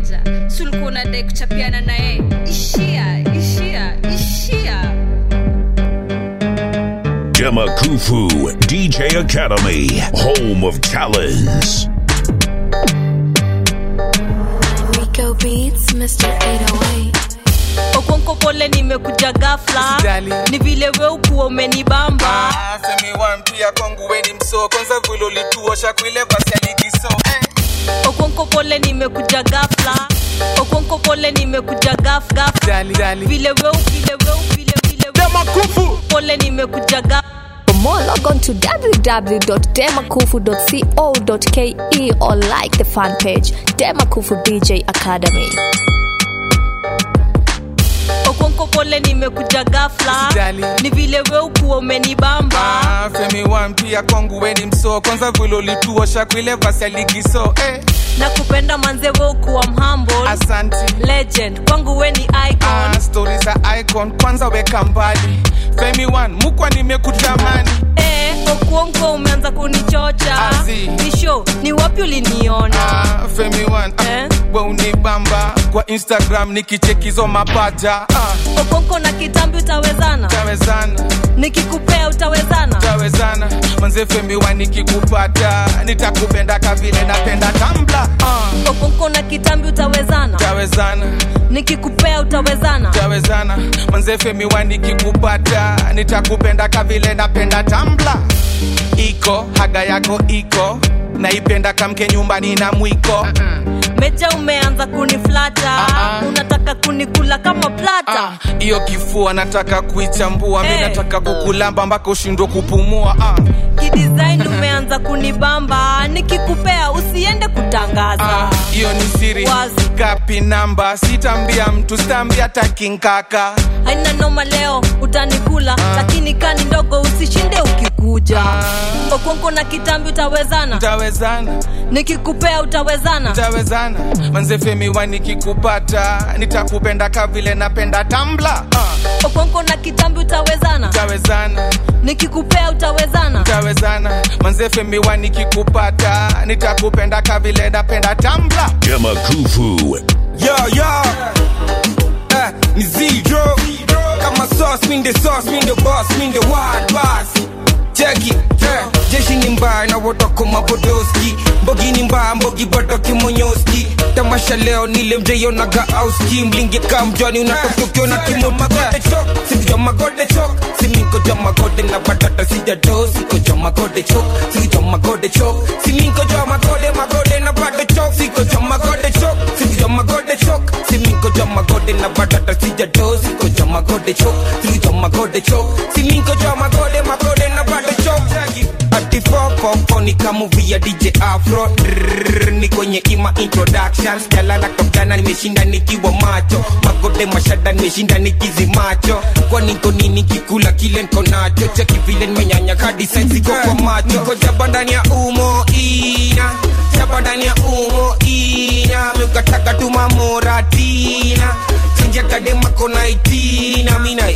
keja sulikuwa unadai kuchapiana naye ishia Demakufu DJ Academy, home of talents. Rico Beats, Mr. 808. Okonko pole nimekuja ghafla. Ni vile wewe ukuwa umenibamba. Femi one pia kwangu weni mso. Kwanza vile ulituosha kuile basi aligiso. Okonko pole nimekuja ghafla. Okonko pole nimekuja ghafla. Vile wewe Demakufu pole nimekuja ghafla. For more, log on to www.demakufu.co.ke or like the fan page, Demakufu DJ Academy. Okonko pole nimekuja ghafla. Ni vile wewe ukuwa umenibamba. Femi one pia kwangu weni mso. Kwanza vile ulituosha kuile basi aligiso. Nakupenda manze wewe ukuwa mhumble. Asante Legend kwangu wewe ni icon. Stories za icon kwanza weka mbali. Femi one mukwa nimekutamani. Okonko umeanza kunichocha. Nisho ni wapi uliniona? Femi one we unibamba. Kwa Instagram nikichekizo mapaja. Okonko na kitambi utawezana? Utawezana. Nikikupea utawezana? Utawezana. Manze Femi one nikikupata nitakupenda kavile napenda Tumblr. Okonko na kitambi utawezana? Utawezana. Nikikupea utawezana? Utawezana. Manze Femi one nikikupata nitakupenda kavile napenda Tumblr. Iko haga yako iko naipenda kamke nyumbani na mwiko. Meja umeanza kuniflata. Unataka kunikula kama plata. Iyo kifua nataka kuichambua. Mimi nataka kukulamba mpaka ushindwe kupumua. Kidesign umeanza kunibamba. Nikikupea usiende kutangaza. Iyo ni siri wazi. Kapi namba sitambia mtu stambia takinkaka. Haina noma leo utanikula. Lakini kani ndogo usishinde ukikuja. Okonko na kitambi utawezana? Utawezana. Nikikupea utawezana? Utawezana. Manze Femi one nikikupata nitakupenda kavile napenda Tumblr. Okonko na kitambi utawezana? Utawezana. Nikikupea utawezana? Utawezana. Manze Femi one nikikupata nitakupenda kavile napenda Tumblr. Demakufu. Ni zero. Kama sauce, mean the sauce, mean the boss, mean the wild boss. Check it, jeshi ni mbaya na wotoko mabodoski. Mbogi ni mbaya, mbogi bodoki monyoski. Tamasha leo nile mjeyo na gaauski. Mlingi kamjwani unatokyo na kimotaka. Siko jama gode chok. Siminko jama gode na batata sijado. Siko jama gode chok. Siko jama gode chok. Siminko jama gode magode na batata chok. Siko jama gode chok. Siko jama gode chok. Siminko jama gode na batata sijado. Siko jama gode chok. Siko jama gode chok. Siminko jama gode magode na batata chok. Ati fofo ni kama via DJ Afro. Ni kwenye ima introductions. Jala na kopjana nimeshinda nikiwa macho. Magode mashada nimeshinda nikizi macho. Kwa niko nini kikula kile niko nacho. Cheki vile nimenyanya kadi sensi kwa macho. Niko jabandani ya umo ina. Jabandani ya umo ina. Mukataka tumamoratina. Sinja kadema kona itina. Mina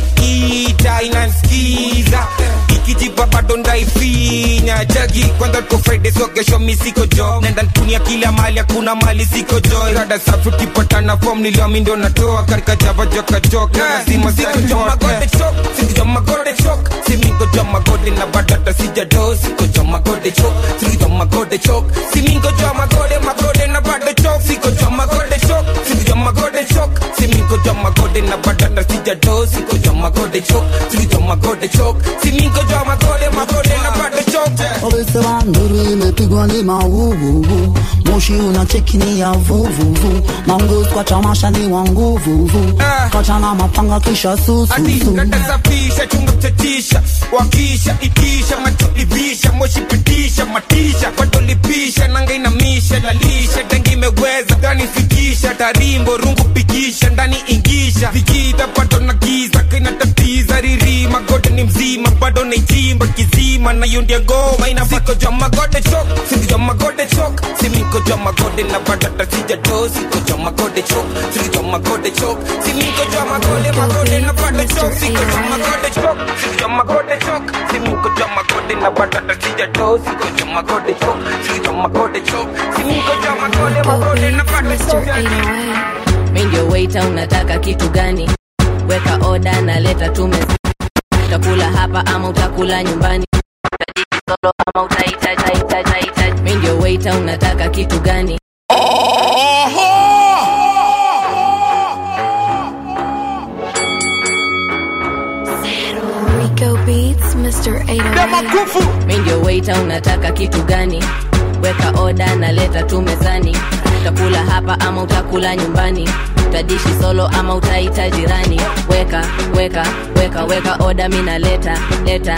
ita inanskiza. Ikijipa bado ndaifinya. Jagi kwanza tuko Friday so kesho mi siko job. Nenda ntunia kila mali hakuna mali siko joy. Rada safi ukipatana form niliwami ndo natoa. Karika java joka joka. Lazima siko joma gode chok. Siko joma gode chok. Simingo joma gode na badata sijado. Siko joma gode chok. Siko joma gode chok. Simingo joma gode magode na badata chok. Siko joma gode chok. Siko joma gode chok. Simingo joma gode na badata sijado. Siko joma gode chok. Siko joma gode chok. Simingo joma gode magode na badata chok. Obese banduri imepigwa ni mauvuvu. Moshi unacheki ni ya vuvuvu. Mangus kwa tamasha ni wa nguvuvu. Kachana mapanga kisha susu. Ati rada safisha chunga mchatisha. Wakisha itisha macho ivisha. Moshi pitisha matisha. Watu lipisha nanga inamisha. Lalisha dengi meweza gani fikisha. Tarimbo rungu pikisha ndani ingisha. Vikita pato na giza kina tatiza. Riri magode ni mzima bado na ichimba kizima. Na yundia ngoma ina siko jama gode chok. Siko jama gode chok. Simiko niko jama gode na batata sija dosi niko jama gode chok siko jama gode chok si niko jama gode na batata chok siko jama gode chok siko jama gode chok si niko jama gode na batata sija dosi siko jama gode chok siko jama gode chok si niko jama gode na batata chok. Mimi ndio waiter, unataka kitu gani? Weka order na leta tu meza. Utakula hapa ama utakula nyumbani? Solo ama utaita. Mimi ndio waiter, unataka kitu gani? Rico Beats, Mr. 808. Mimi ndio waiter, unataka kitu gani? Weka order na leta tu mezani. Utakula hapa ama utakula nyumbani? Utadishi solo ama utaita jirani? Weka order, mimi naleta leta.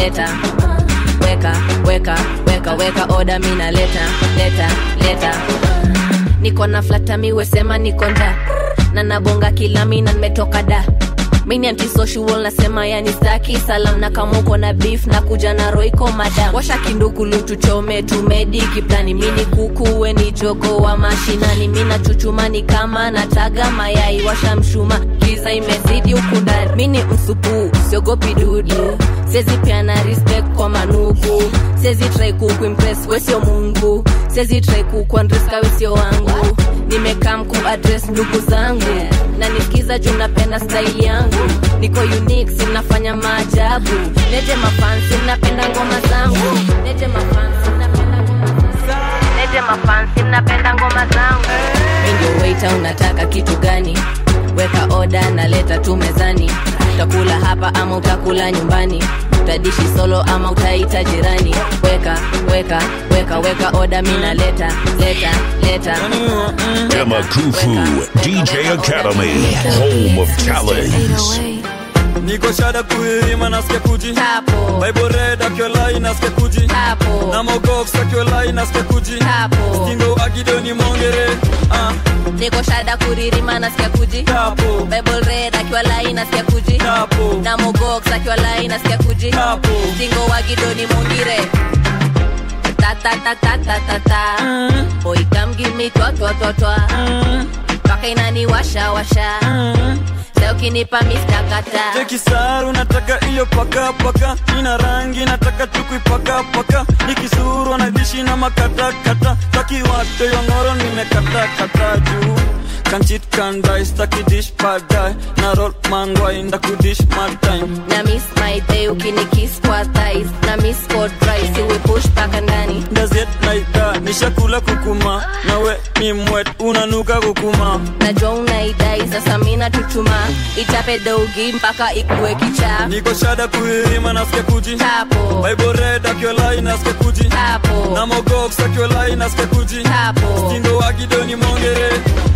Weka order, mimi naleta. Niko na flata miwe sema niko nda. Na nabonga kila mina nimetoka da. Mini anti-social nasema yani staki salam na kama uko na beef na kuja na roiko madam. Washa kinduku lutu chome tumedi kiplani mini kuku we ni joko wa mashinani. Mina chuchumani kama nataga mayai washa mshuma giza imezidi ukundani. Mini msupu siogopi dudu sezi pia na respect kwa manuku. Sezi try kuimpress we sio mungu. Sezi try kuandreska we sio wangu. Nimekam kuaddress ndugu zangu na nisikiza juu napenda style yangu. Niko unique sinafanya maajabu. Neje mafansi napenda ngoma zangu. Neje mafansi napenda ngoma zangu. Mimi ndio waiter, unataka kitu gani? Weka order na leta tu mezani. Utakula hapa ama utakula nyumbani? Utadishi solo ama utaita jirani? Weka order, mimi naleta. Demakufu DJ Academy, home of talents. Niko shada kuirima nasikia kuji Tapo Bible red akiolai nasikia kuji Tapo Namogox akiolai nasikia kuji Tapo Stingo agidoni mongere Niko shada kuririma nasikia kuji Tapo Bible red akiolai nasikia kuji Tapo Namogox akiolai nasikia kuji Tapo Stingo agidoni mongere Ta Boy come give me twa Paka inani washa Leo kinipa mistakata Jeki saru nataka iyo paka Nina rangi nataka tukuipaka Nikisuru na dishi na makata Taki wate yongoro nimekata juu Can't cheat, can't die, staki dish padai Na roll mangwai, ndaku dish mad time Na miss my day, ukinikiss kwa thighs Na miss for dry, siwe push paka ndani Ndazet naida, nishakula kukuma Nawe ni mwet, unanuka kukuma Najua unaidai, sasa mina tuchuma Itape dogi, mpaka ikuwe kicha Niko shada kuirima, nasikia kuji Tapo Bible red, akiolai, nasikia kuji Tapo Namogox, akiolai, nasikia kuji Tapo Stingo wagidoni mongere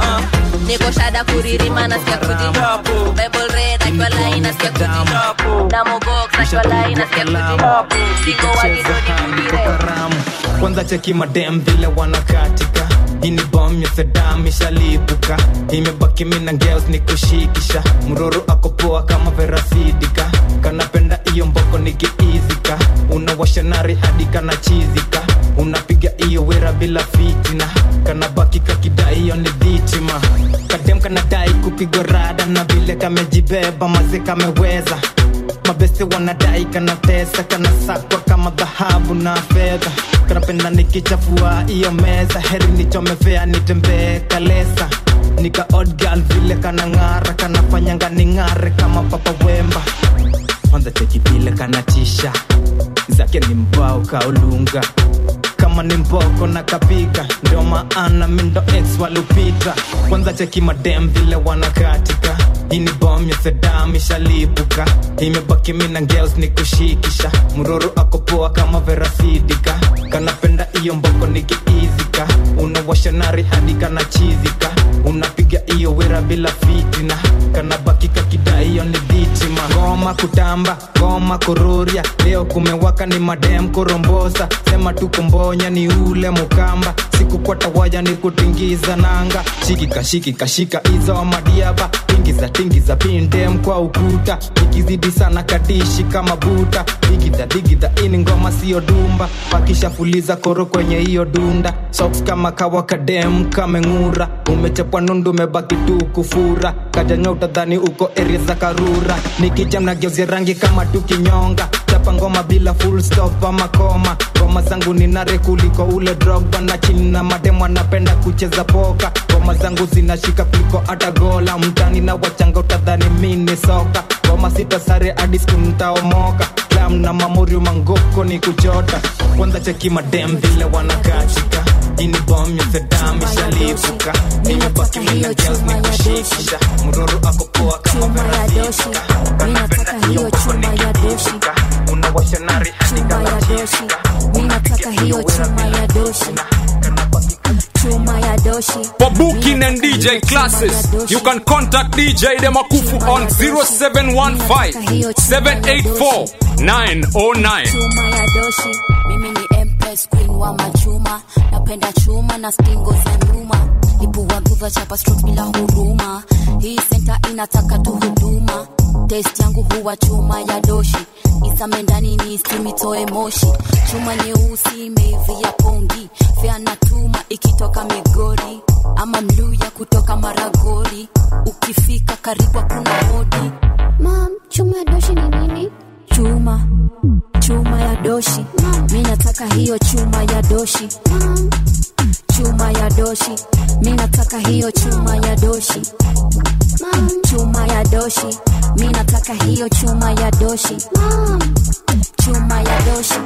Niko shada kuririma nasikia kuji Bible red akiwalai nasikia kuji Namogox akiwalai nasikia kuji Siko wagidoni mungire Kwanza cheki madem vile wanakatika. Ini bomb ya Saddam ishalipuka. Imebaki mina girls ni kushikisha. Mroro ako poa kama Verasidika. Kanapenda iyo mboko nikiizika. Unawasha nari hadi kana chizika. Unapiga iyo wera bila fitina. Kanabaki kakidai iyo ni dhitima. Kadem kanadai kupigwa rada. Na vile kamejibeba maze kameweza. Mabeste wanadai kanatesa. Kanasakwa kama dhahabu na fedha. Kanapenda nikichafua iyo meza. Heri nichomevea nitembee kalesa. Nika odd girl vile kanangara. Kanafanyanga ningare kama Papa Wemba. Kwanza cheki vile kanatisha. Zake ni mbao kaulunga. Kama ni mboko na kapika. Ndio maana mindo ex walupita. Kwanza cheki madem vile wanakatika. Ini bomb ya Saddam ishalipuka. Imebaki mina girls ni kushikisha. Mroro ako poa kama Verasidika. Kanapenda iyo mboko nikiizika. Unawasha nari hadi kana chizika. Unapiga iyo wera bila fitina. Kanabaki kakidai iyo ni dhitima. Ngoma kutamba, ngoma kururia. Leo kumewaka ni madem kurombosa. Sema tu kumbonya ni ule mukamba. Siku fuata waya ni kutingiza nanga. Shikika shika hizo madiaba, tingiza pindem kwa ukuta. Ikizidi sana kadishi kama buta, digida ini ngoma sio dumba. Pakisha fuliza koro kwenye hiyo dunda. Socks kama kawa kadem kamengura. Umechapwa nundu mebaki tu kufura. Kajanya utadhani uko area za Karura. Nikijam na geuzi rangi kama tukinyonga. Chapa ngoma bila full stop ama koma. Ngoma zangu ni nare kuliko ule Drogba. Na chini na mademo anapenda kucheza poka. Ngoma zangu zinashika kuliko hata gola. Mtani na wachanga utadhani mini soka. Ngoma sita sare hadi siku nitaomoka. Clam na mamorio mangoko ni kuchota. Kwanza cheki madem vile wanakatika. Ini bomb ya Saddam ishalipuka. Nimebaki mina girls ni kushikisha. Muroro ako poa kama Veradoshi. Minataka hiyo chuma ya doshi. Unawasha nari hadi kama doshi. Minataka hiyo chuma ya doshi. Chuma ya doshi. For booking and DJ classes, you can contact DJ Demakufu on 0715-784-909. Chuma ya doshi. Mimi ni Empress Queen wa machuma. Napenda chuma na stingo za nyuma. Nipua nguva chapa strokes bila huruma. Hii center inataka tu huduma. Taste yangu huwa chuma ya doshi. Isame ndani ni istimitoe moshi. Chuma nyeusi imeivia pongi. Fea na tuma ikitoka Migori. Ama Mluya kutoka Maragori. Ukifika karibu kuna hodi. Mom, chuma ya doshi ni nini? Chuma ya doshi. Mimi nataka hiyo chuma ya doshi. Chuma ya doshi. Mimi nataka hiyo chuma ya doshi. Chuma ya doshi. Mimi nataka hiyo chuma ya doshi. Chuma ya doshi.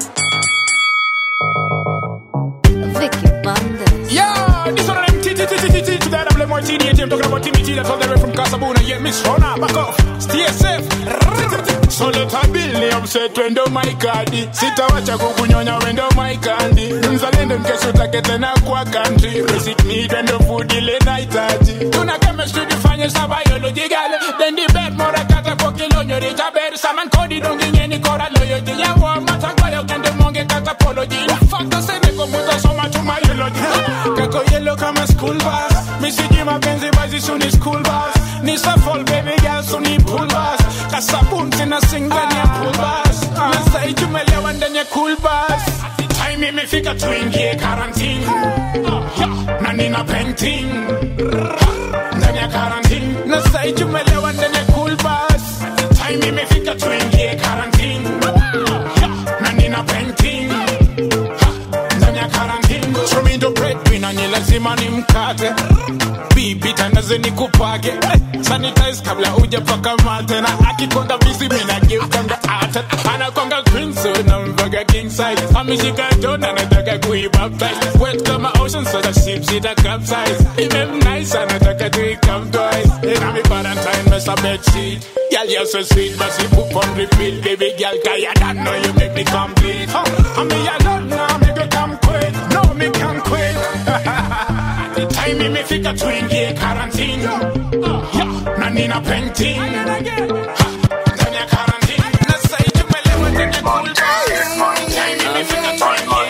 Vicky Bandes. Yeah, this one of them T today I'm more TDH. I'm talking about Timmy T that's all the way from Casabona. Yeah, Miss Rona, back off. Stay safe. So let her build me upset when do my cardi. Sita wacha kukunyonya when do my candy. Mzalendo mkesho takete na kwa country. Basic need when the food ile night aji. Tuna chemistry define sa biology gale. Then the bed more kata kwa kilonyo rita bed. Saman kodi dongi nyeni kora loyalty. Ya wa mata kwa yo kende monge kata apology. Fakta sene kumuta soma to my eulogy. Kako yellow kama school bus. Missy Jima Benzi bazi suni school bus. Nisa fall baby girl suni pool bus. Kasabun tina sing ndani ya pool bus. Nasa ijumelewa ndani ya cool bus. Time imefika tuingie quarantine. Na nina painting. Ndani ya quarantine. Nasa ijumelewa ndani ya cool bus. Time imefika tuingie quarantine. Na nina painting. Ndani ya quarantine. Throw me the breadwinner ni lazima ni mkate. Bibi tandaze ni kupage. Sanitize kabla uja paka mate. Na akikonga busy mina give konga ate. Anakonga green so na mbaga king size. Amishika dona nataka kuibaptize. Wet kama ocean so the ship sita capsize. Even nice anataka to come twice. In a me Valentine mess a bed sheet. Girl you're so sweet but she poop on repeat. Baby girl cause you don't know you make me complete. I me alone now me go come quick. No me can't quit. Time imefika tuingie quarantine. Na nina painting. Ndani ya quarantine. Na sasa tumelewa ndani ya cool bus. Time imefika tuingie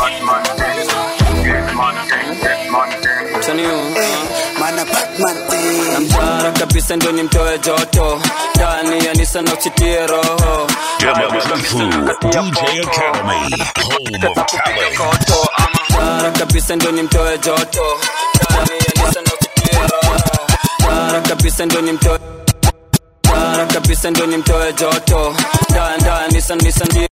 quarantine. Namtara kabisa ndo nimtoe joto. Ndani ya Nissan na uchitie roho. Demakufu DJ Academy, home of talent. Namtara kabisa ndo nimtoe joto. Ndani ya Nissan na uchitie roho. Namtara kabisa ndo nimtoe. Namtara kabisa ndo nimtoe joto. Ndani ya Nissan ndio.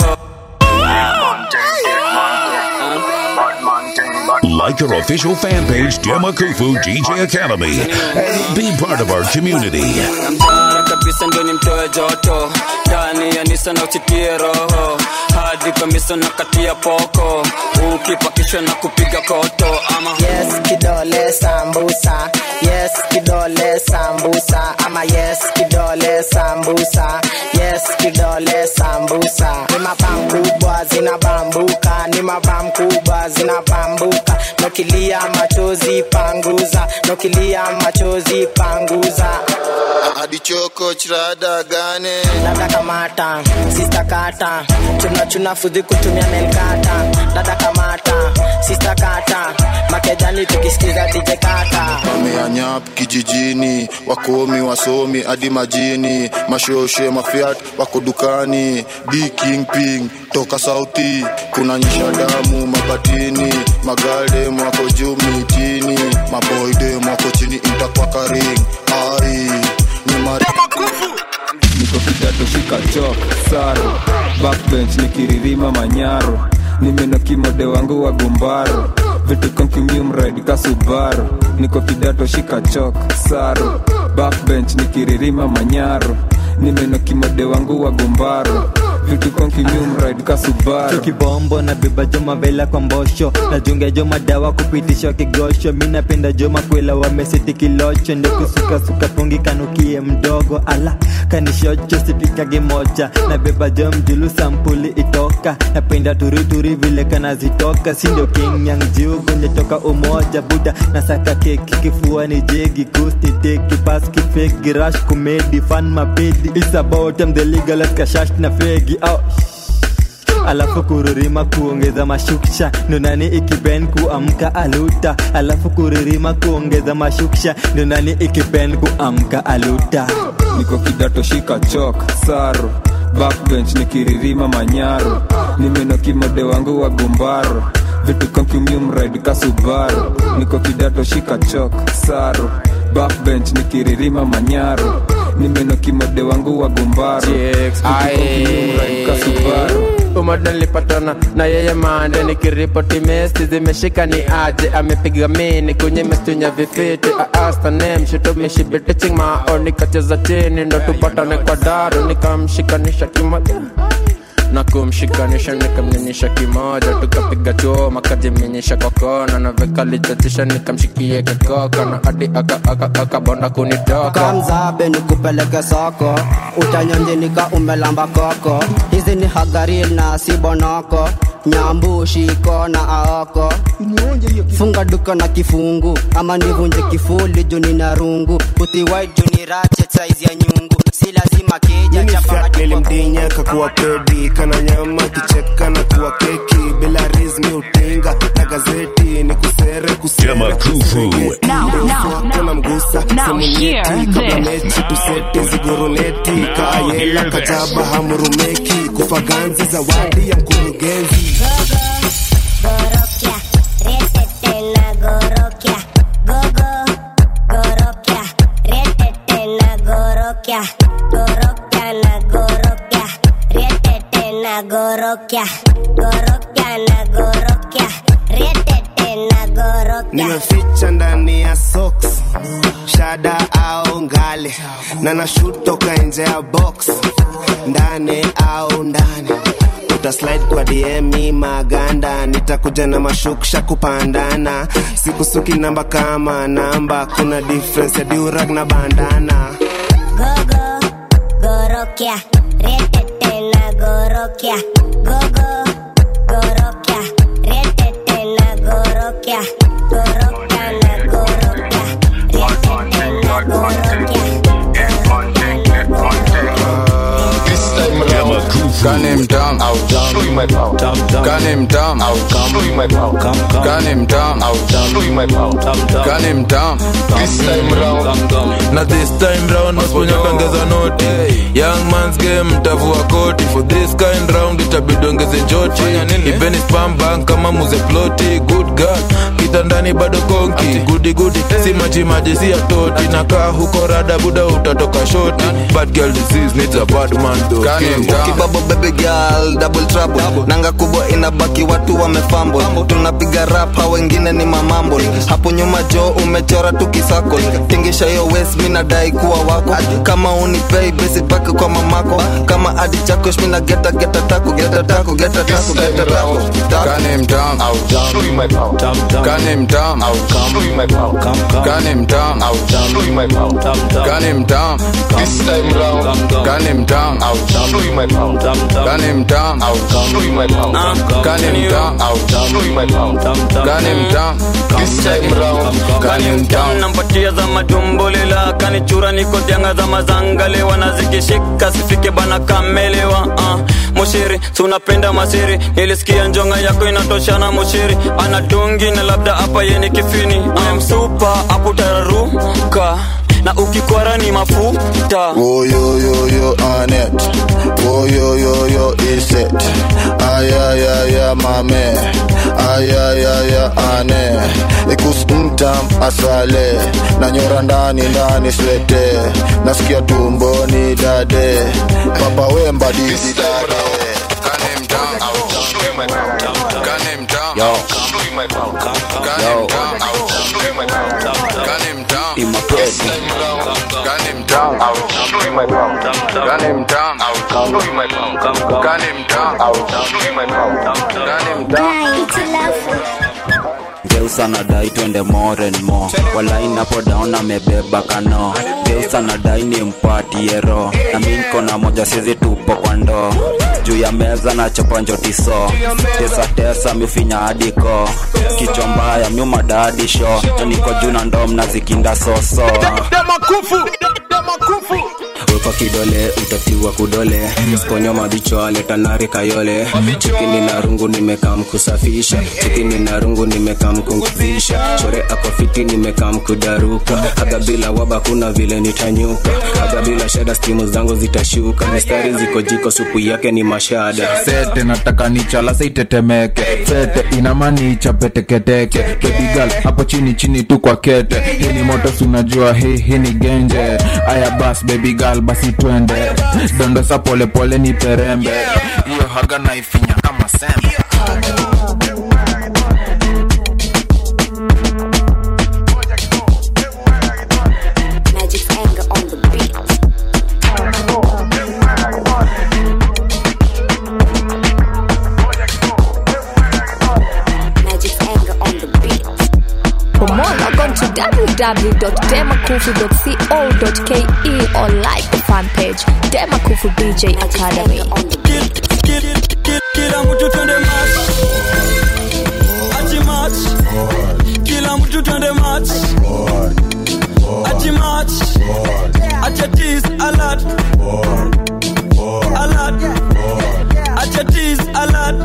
Like our official fan page, Demakufu DJ Academy, and be part of our community. Namtara kabisa ndo nimtoe joto. Ndani ya Nissan na uchitie roho. Hadi kamisa na katia poko. Ukipakishwa na kupiga koto ama. Yes kidole sambusa. Yes kidole sambusa. Ama yes kidole sambusa. Yes kidole sambusa. Ni mabam kubwa zinabambuka. Ni mabam kubwa zinabambuka. Nokilia machozi panguza. Nokilia machozi panguza. Hadi choko chirada gane. Dada kamata, sister kata. Chuna fudhi kutumia nail kata. Dada kamata, sister kata. kejani tukisikiza DJ Kata. Wameanyap kijijini, wakomi wasomi hadi majini, mashoshe mafiat wako dukani, B Kingping toka sauti, kuna nyisha damu mabatini, magalde mwako juu mitini, maboyde mwako chini intakwa karing, ai ni mari. Niko kidato shika chok, saro, backbench nikiririma manyaro, nimeno kimode wangu wa gumbaro, vitu konkumium ride ka Subaru. Niko kidato shika chok, saro, backbench nikiririma manyaro, nimeno kimode wangu wa gumbaro, vitu konkumium ride ka Subaru. Kibombo na beba joma vela kwa mbosho, na junga joma dawa kupitisha kigosho. Mina penda joma kwela wamesiti kilocho, ndo kusuka pungi kanukie mdogo. Ala kanishocho sipika gimoja, na beba jom julu sampuli itoka. Napenda turi vile kana zitoka, sindo king yang jiu kunye toka umoja. Buda nasaka keki kifua ni jegi, gusti teki paski fake rush comedy fan mapedi. It's about them the legal kashash na fegi. Alafu kuririma kuongeza mashuksha, nonani ikipen kuamka aluta. Alafu kuririma kuongeza mashuksha, nonani ikipen kuamka aluta. Niko kidato shika chok, saro, backbench nikiririma manyaro, nimeno kimode wangu wa gumbaro, vitu konkumium ride ka Subaru. Niko kidato shika chok, saro, backbench nikiririma manyaro, nimeno kimode wangu wa gumbaro, vitu konkumium ride ka Subaru. Umadon lipatona na yeye mande, nikiripoti mesti zimeshika ni aje. Amepiga mini kwenye mestunya vifiti, aasta name shito mishibiti ching mao. Nikacheza chini ndo tupatane kwa daru, nikamshikanisha kimoja na kumshikanisha nikamnyenyesha kimoja. Tukapiga choma kajiminyesha kwa kona, na veka lichatisha nikamshikie kikoka, na hadi akabonda kunitoka. Kamzabe nikupeleke soko, utanyonje nika umelamba koko. Hizi ni hagaril na si bonoko, nyambu shiko na aoko. Funga duka na kifungu, ama nivunje kifuli juni na rungu. Puti white juni ratchet size ya nyungu, si lazima keja chapa hadi nilimdinya kakuwa pedi, kana nyama kicheka na kuwa keki. Bila rizmi utinga na gazeti, ni kusere Dema Kufu. Kuna mgusa, semunyeti, kabla mechi tusete ziguruneti. Kaayela kajaba hamurumeki, kufaganzi zawadi ya mkurugenzi. Nimeficha ndani ya socks, shada au ngale, na nashoot toka nje ya box, ndani au ndani. Utaslide kwa DM maganda, nitakuja na mashuksha kupandana. Sikusuki namba kama namba, kuna difference ya durag na bandana. Gogo, gorokia, retete na gorokia. Gogo, gorokia, retete na gorokia. Gorokia na gorokia, retete na gorokia. Gun him down, show you my power. Gun him down, show you my power. Gun him down, show you my power. Gun him down, this time round. Now this time round, masponya kangeza noti. Young man's game, tavua koti. For this kind round, itabidi ongeze joti. Even spam bank kama muze ploti. Good God, kitandani bado konki. Goody, si maji si atoti. Nakaa huko rada buda utatoka shoti. Bad girl disease needs a bad man though. Gun him down. Kibabo baby girl, double trouble. Nanga kubwa inabaki watu wamefumble. Tunapiga rap, hao wengine ni mamambo. Hapo nyuma jo umechora tukisako. Tingisha yo west, mina dai kuwa wako. Kama unipay, basi pake kwa mamako. Kama adi chako, shmina geta tako. Gun him down, show you my power. Gun him down, show you my power. Gun him down, show you my power. Gun him down, this time round. Gun him down, show you my power. Kani mtam, show you my power. Kani mtam, show you my power. Kani mtam, this time round. Kani mtam, nampatia za matumbulela, kanichura niko dianga za mazangale, wanazikishika sifike bana kamelewa. Mushiri, tunapenda masiri, nilisikia njonga yako inatoshana mushiri, anatungi na labda hapa yeni kifini. I'm super, hapo tararuka na ukikwara ni mafuta. Oh yo yo yo Anet, oh yo yo yo Iset, ay mame, ay ane, ikus mtam asale, na nyora ndani swete, nasikia tumboni dade, papa wemba didi dade. Kani mtam, show you my power. Kani mtam, show you my power. Kani mtam, show you my power. Kani mtam, this time round. Kani mtam, show you my power. Kani mtam, show you my power. Kani mtam, show you my power. Kani mtam. Geusa na dai twende more and more. Wala inapo down amebeba kano. Geusa na dai ni mpatie ro. Na mimi niko na moja sizi tupo kwa ndoo. Juu ya meza na chopa njotiso. Tesa mifinya adiko. Kichwa mbaya myuma dadi show. Niko juu na ndoo mnazikinda soso. Demakufu. Weka kidole utatiwa kudole. Sponyo mabicho aleta nari kayole. Chikini na rungu nimekam kusafisha. Chikini na rungu nimekam kumvisha. Chore ako fiti nimekam kudaruka. Haga bila waba kuna vile nitanyuka. Haga bila shada stimu zangu zitashuka. Mistari ziko jiko supu yake ni mashada. Sete nataka nichala seitetemeke. Sete inamani ichapeteketeke. Baby girl hapo chini tu kwa kete. Hii ni moto sunajua hii ni genje. Aya bas baby girl basi twende. Dondosa pole pole ni perembe. Hiyo haga naifinya kama sembe. Magic anger on the beat. Magic anger on the beat. For more, log on to www.demakufu.co.ke or like the fan page Demakufu DJ Academy. Kila mtu twende match. Ati match. Kila mtu twende match. Ati match. Ati tease alert. Alert. Ati tease alert.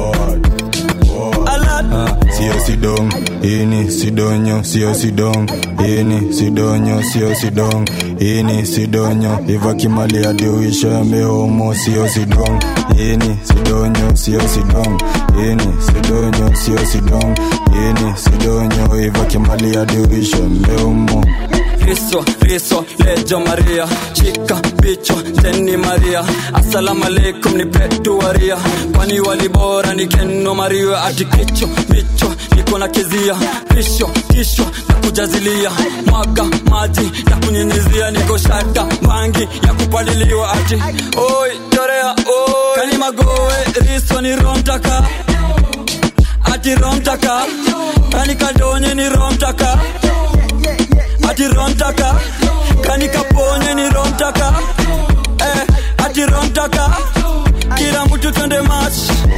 Sio sidong, ini sidonyo, sio sidong, ini sidonyo, sio sidong, ini sidonyo, iva kimali adiuisha mehomo, sio sidong, ini sidonyo, sio sidong, ini sidonyo, sio sidong, ini sidonyo, iva kimali adiuisha mehomo. Riso, lejo Maria, chika, bicho, teni Maria. Assalamu alaikum ni petu waria. Kwani walibora ni keno Maria. Ati kicho, bicho, niko na kezia. Kisho, na kujazilia. Mwaga, maji, na kunyenyizia. Niko shata, bangi, ya kupaliliwa. Ati, oi, torea, oi. Kani magoe, riso ni romtaka. Ati romtaka. Kani kadonye ni romtaka. Ati romtaka. Kani kaponye ni romtaka. Ati romtaka. Kila mtu twende match.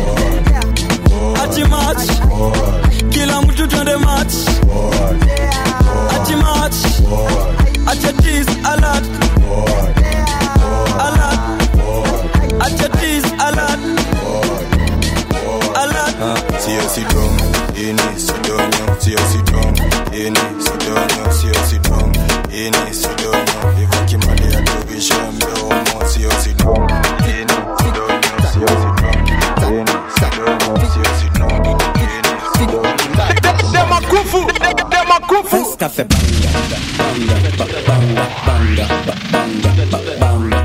Ati match. Kila mtu twende match. Ati match. Ati tease alert. Alert. Ati tease alert. Alert. Sio sidong, ini sidonyo, sio sidong, ini sidonyo, sio sidong, ini sidonyo, iva kimali adiuisha mehomo, sio sidong, ini sidonyo, sio sidong, ini sidonyo, sio sidong, ini sidonyo. Demakufu. Fresh cafe banga, banga, banga, banga, banga, banga.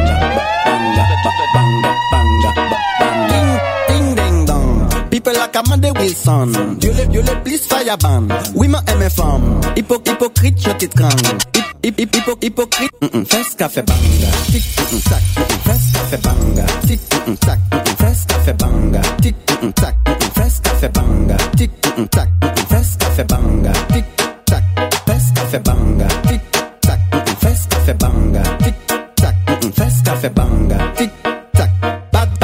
People like Amanda Wilson, Dieu le plus fire ban. Oui ma MFM, hypocrite je t'étrangle. Hypocrite, fresh café banga, tic tac, fresh café banga, tic tac, fresh café banga, tic tac, fresh café banga, tic tac, fresh café banga, tic tac, fresh café banga, tic tac, fresh café banga, tic tac, fresh café banga, tic tac.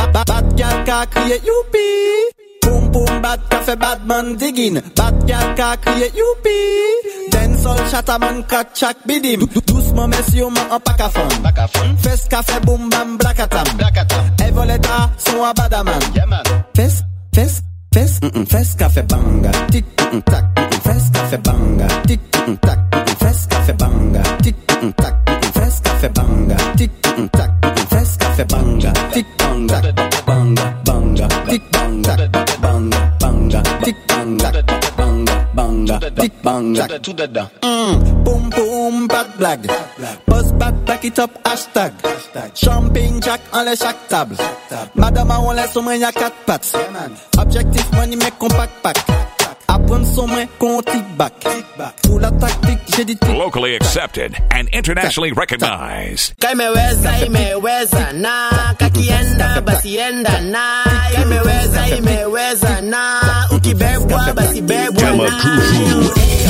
ka kriye youpi. Boom boom bad ka fe bad man digging. Bad gal ka kriye youpi. Dancehall chataman kat chak bidim. Doucement messieurs man en pack a fun. Fes ka fe boom bam blakatam. Evoleta son a badaman. Fes fes ka fe banga. Tic tac. Fes ka fe banga. Tic tac. Fes ka fe banga. Tic tac. Fes ka fe banga. Tic tac. Fes ka fe banga. Tic banga. Banga banga. Tic banga. Banga banga. Tic banga. Banga banga. Tic banga. Boom boom bad blague. Buzz back it up hashtag. Champagne jack en les chaque table. Madame on laisse au moins y'a 4 pattes. Objectif money make compact pack. Apprendre son main qu'on tic back. Pour la tactique j'ai dit Locally accepted and internationally recognized. Imeweza na kakienda basi enda na imeweza na ukibebwa basi bebwa Dema Kufu.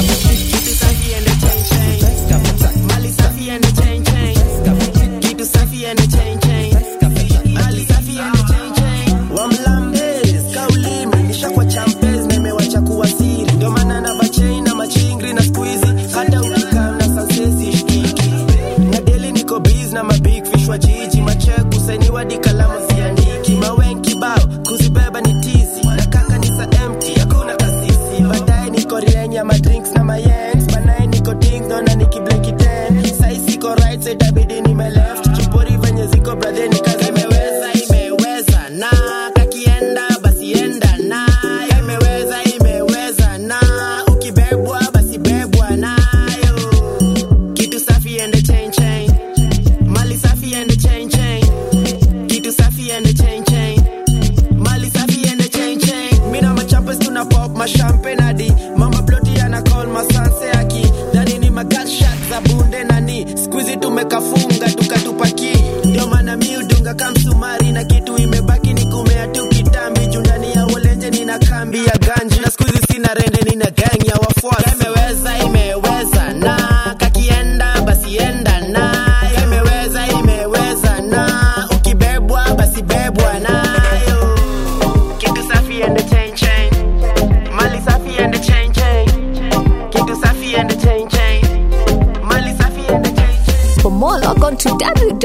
Mali safi and chain kitu safi and chain mali safi and chain wamlambes kaulimi nishakwa champes na imewacha kuwa siri ndio maana na bachain na machingri na squeezy hata ukikaa na sunsesi shikiki na daily niko biz na mabig fish wa jiji macheku sainiwa di kalamu ziandiki mawenki bao kuzibeba ni tizi na kaka ni sa empty hakuna kasisi baadaye niko rienya ma drinks na ma yens banaye niko ding dona nikibleki 10 sai siko right side abidi ni me left chupori venye ziko brother ni kazi imeweza na kakienda basi enda na imeweza na ukibebwa basi bebwa nayo kitu safi and chain mali safi and chain kitu safi and chain mali safi and chain mina machampes tuna pop ma champagne hadi mama ploti ana call ma sanse aki ndani ni magal shot za bunde nani squeeze tumekafunga tukatupaki ndio maana mi udunga kamsumari na kitu imebaki ni kumea tu kitambi jundani ya wolenje nina kambi ya ganji na squeeze sina rende nina gang ya wafuasi imeweza na kakienda basi enda na imeweza na ukibebwa basi bebwa nayo kitu safi and chain mali safi and chain kitu safi and chain mali safi and chain. For more, log on to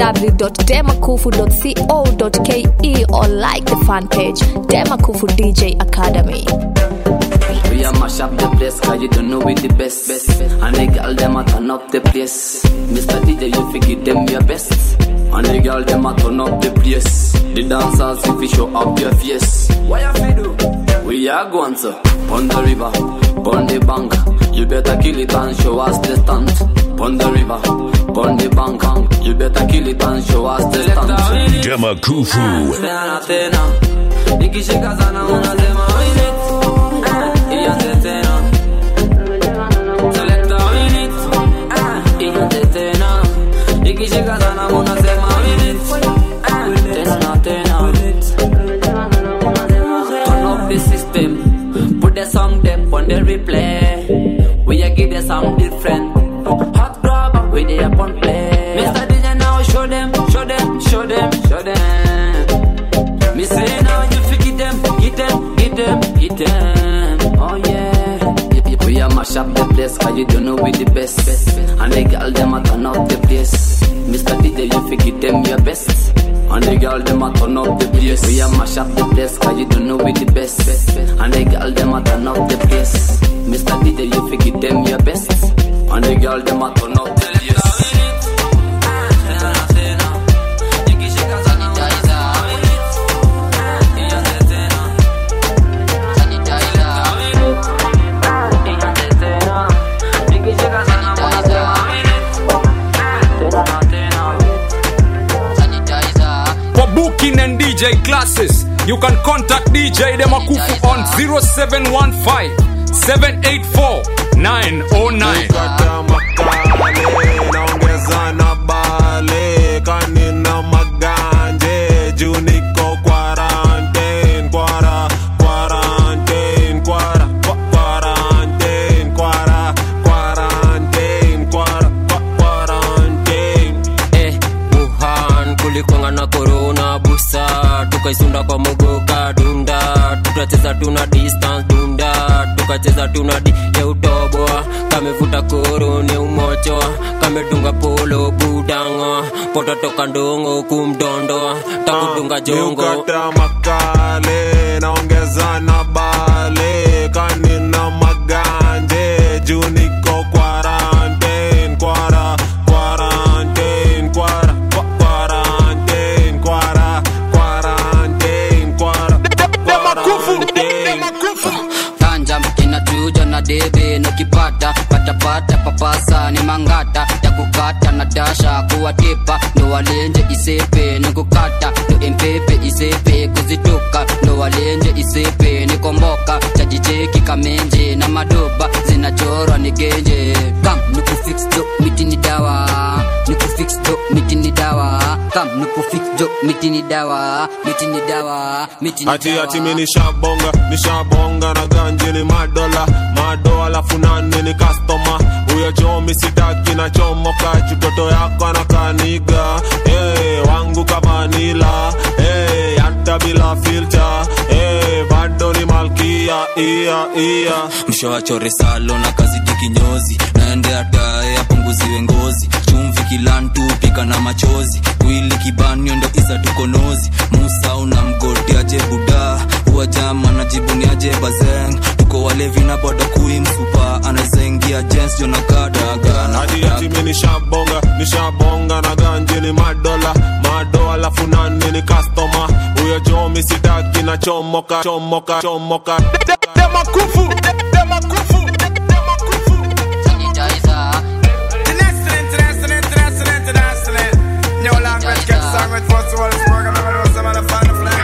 www.demakufu.co.ke or like the fan page, Demakufu DJ Academy. We a mash up the place, cause you don't know we the best. And the girl them a turn up the place. Mr. DJ, you forget them your best. And the girl them a turn up the place. The dancers if you show up your face. What you fi do? We are going to on the river, on the bank. You better kill it and show us the stunt. On the river, on the bank. You better kill it and show us the stunt. Dema Kufu. Nikishika sana unasema win it. Iyo tetena. Selecta win it. Iyo tetena. Nikishika sana unasema win it. Tena. Turn up the system. Put the song them on the replay. We a give the song different. Hot grab with the upon play. Mr. DJ now show them. Me say now you forget them. Get them. Oh yeah. We a mash up the place, cause you don't know we the best. And the girl them a turn up the place. Mr. DJ you forget them your best. And the girl them a turn up the place. We a mash up the place, cause you don't know we the best. And the girl them a turn up the place. Mr. DJ you forget them your best. And the girl them a turn up the place. And DJ classes, you can contact DJ Demakufu on 0715 784 909. Naongezana bale kanina maganje juniko quarantine Wuhan kulikwanga na corona busa tukaisunda kwa mogoka tukacheza tuna distance dunda, tukacheza tuna di ya utoboa, kamevuta koro ne umochoa, kamedunga polo budango, poto toka ndongo kumdondoa, takudunga jongo. Ukata makale, naongeza na bale, kanina maganje, juniko quarantine, quarantine, na debe nukipata pata papasa ni mangata ya kukata na dasha kuwatipa ndo walenje isepe nikukata ndo empepe isepe kuzituka ndo walenje isepe nikomboka chajicheki kamenje na madoba zinachorwa nigenje kam nikufix jo miti ni dawa nikufix jo miti ni dawa kam nikufix jo miti ni dawa miti ni dawa miti ni dawa ati mimi nishabonga na ganje ni madola alafu nani ni customer huyo chomi sitaki na chomoka chutoto yako anakaniga wangu kavanila hata bila filter bado ni malkia ia mshawachore salo na kazi kinyozi naende atae apunguziwe ngozi chumvi kilantu pika na machozi wili kibanyo ndo isa tukonozi musa una mgoti aje buda uwa jama na jibuni aje bazeng tuko walevi na boda kuimsupa anazengia jens jona kadaga hadi mimi nishabonga na ganje ni madola alafu nani ni customer huyo chomi sitaki na chomoka demakufu sanitizer New language get sung with first world smoke and never know some of the fun of flag.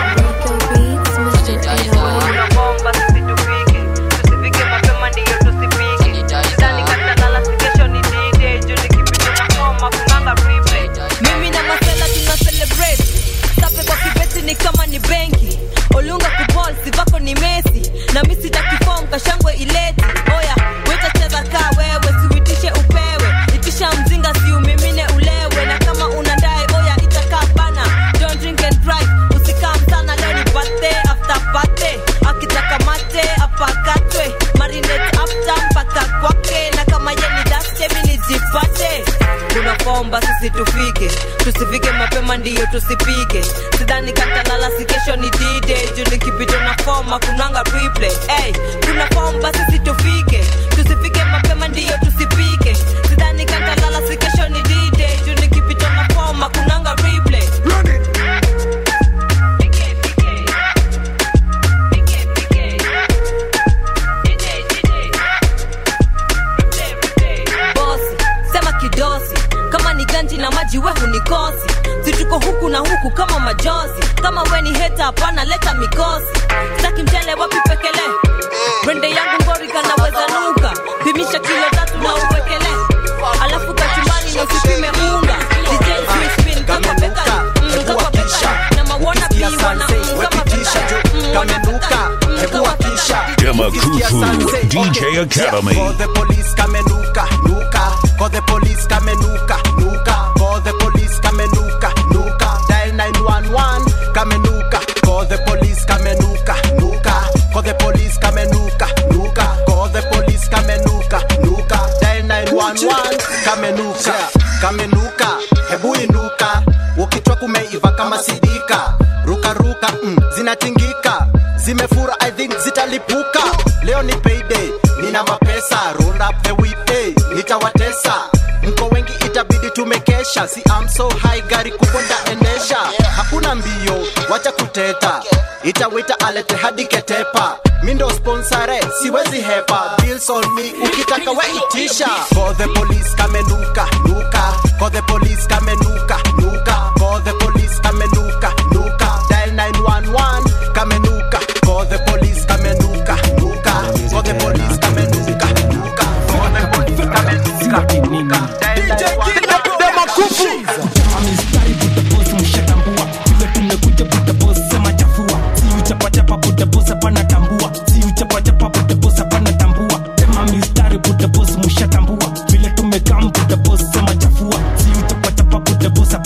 Mimi na masela tuna celebrate. Sape kwa kibeti ni kama ni benki. Olunga kuball sivako ni Messi. Na mimi sitakiform kashangwe ileti. Oya, weta cheza kaa wewe siwitishe upewe. Itisha mzinga si umimine ulewe. Na kama unadai oya itakaa bana. Don't drink and drive. Usikam sana leo ni birthday after birthday. Akitaka mate apakatwe. Marinate after mpaka kwake. Na kama yeni daste mini jipate. Tunakomba sisi tufike. Tusifike mapema ndiyo tusipike. Sidhani katalala si kesho ni D-Day. Juni kipito na forma kunanga replay. Hey, tunakomba sisi tufike. Tusifike mapema ndiyo tusipike. Sidhani katalala si kesho ni D-Day. Juni kipito na forma kunanga replay. Run it! Ganji na maji wehu ni kosi. Situko huku na huku kama majozi. Kama we ni heta hapana leta mikosi. Saki mchele wapi pekele. Brende yangu ngori kanaweza nuka. Pimisha kilo 3 na uwekele. Alafu kachumbani na usipime unga. DJ spin kama peka. Kama peka. Na mawona piwa na kama peka. Kamenuka, hebu wakisha Demakufu DJ Academy. Call the police kamenuka, nuka. Call the police kamenuka, nuka. Call the police kamenuka, nuka. Dial 911 kamenuka. Call the police kamenuka, nuka. Call the police kamenuka, nuka. Call the police kamenuka, nuka. Dial 911 kamenuka. Kamenuka, hebu inuka. Ukichwa kumeiva kama sidika. Ruka ruka, zinatingika. Zimefura I think zitalipuka. Leo ni payday, nina mapesa. Roll up the weekday, nitawatesa. Mko wengi itabidi tumekesha. Si I'm so high gari kuponda endesha. Hakuna mbio, wacha kuteta. Itawita alete hadi ketepa. Mindo sponsore, siwezi hepa. Bills on me, ukitaka we itisha. Call the police kamenuka, nuka. Call the police kamenuka, nuka. Call the police kamenuka, nuka. Dial 911 kamenuka. Call the police kamenuka, nuka. Call the police kamenuka, nuka. Call the police kamenuka, nuka. DJ Killa Demakufu. Amistari buta boss mshatambua. Vile tumekuja buta boss sema chafua. Si uchapa buta boss hapana tambua. Si uchapa buta boss hapana tambua. Tema mistari buta boss mshatambua. Vile tumekam buta boss sema chafua. Si uchapa buta boss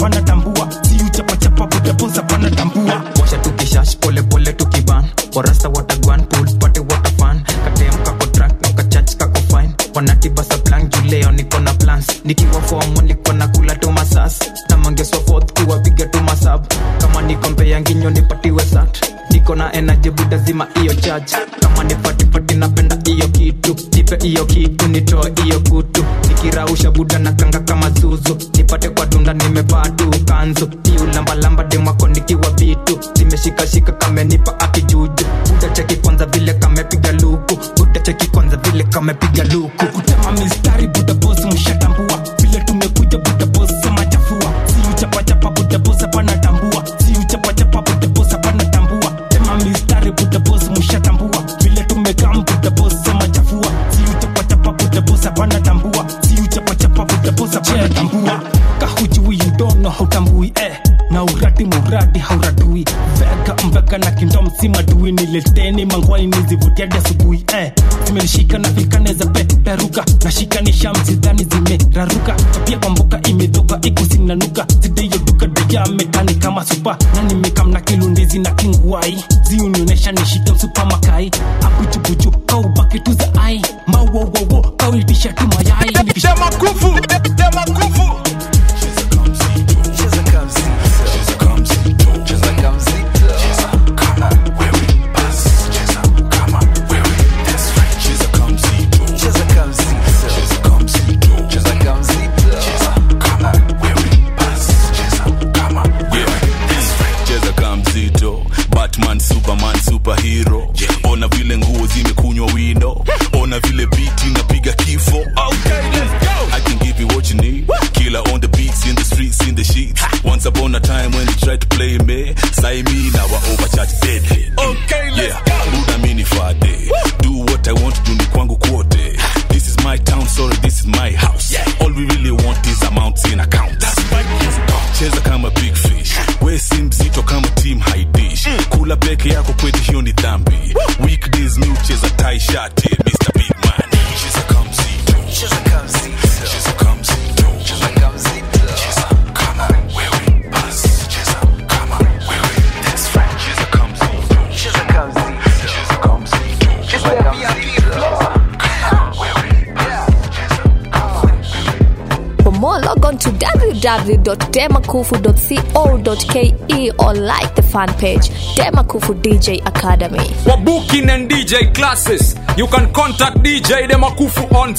wanatiba sa blank juleo niko na plans nikiwa form niko na kula tu masas na mangeswa fourth kuwapiga tu masab kama niko mpea nginyo nipatiwe sat niko na energy buda zima iyo charge kama ni pati napenda iyo kitu nipe iyo kitu nitoe iyo kutu nikirausha buda na kanga kama zuzu nipate kwa dunda nimevaa tu kanzu hiyo lamba demwako nikiwa vitu zimeshika kamenipa akijuju buda cheki kwanza vile kamepiga luku buda cheki kwanza vile kamepiga luku kutema mistari buda boss mshatambua vile tumekuja buda boss sema chafua si uchapa buda boss hapana tambua si uchapa buda boss hapana tambua tema mistari buda boss mshatambua vile tumekaa buda boss sema chafua si uchapa buda boss hapana tambua si uchapa buda boss hapana tambua kahujui you don't know how tambui na muradi hauradui veka na kindom sima dui nileteni mangwai nizivutia asubuhi zimenishika na filkaneza peruka na shika ni shamsi dhani zimeraruka pia kwamboka imedhoka ikusinanuka zideyo duka daya mekani kama supa na nimekamna kilundizi na kingwai ziunionesha nishike msupa makai apuchupuchu kaubaki tu za ai mawowowo kauitisha tu mayai Dema kufu Superhero ona vile nguo zimekunywa wino ona vile beat inapiga kifo okay let's go I can give you what you need killer on the beats in the streets in the sheets once upon a time when you tried to play me say me now I overcharge deadly okay let's go buda mini fade do what I want to do ni kwangu kwote this is my town sorry this is my house all we really want is amounts in account that's right cheza kama big fish we simzito kama team high dish kula peke yako kwetu hiyo ni dhambi weekdays ni ucheza tie shati Mr. Big Man cheza kama mzito cheza kama mzito cheza kama mzito cheza kama mzito cheza kama wewe pass cheza kama wewe that's right cheza kama mzito cheza kama mzito cheza kama mzito cheza kama mzito For more, log on to www.demakufu.co.ke or like the fan page, Demakufu DJ Academy. For booking and DJ classes, you can contact DJ Demakufu on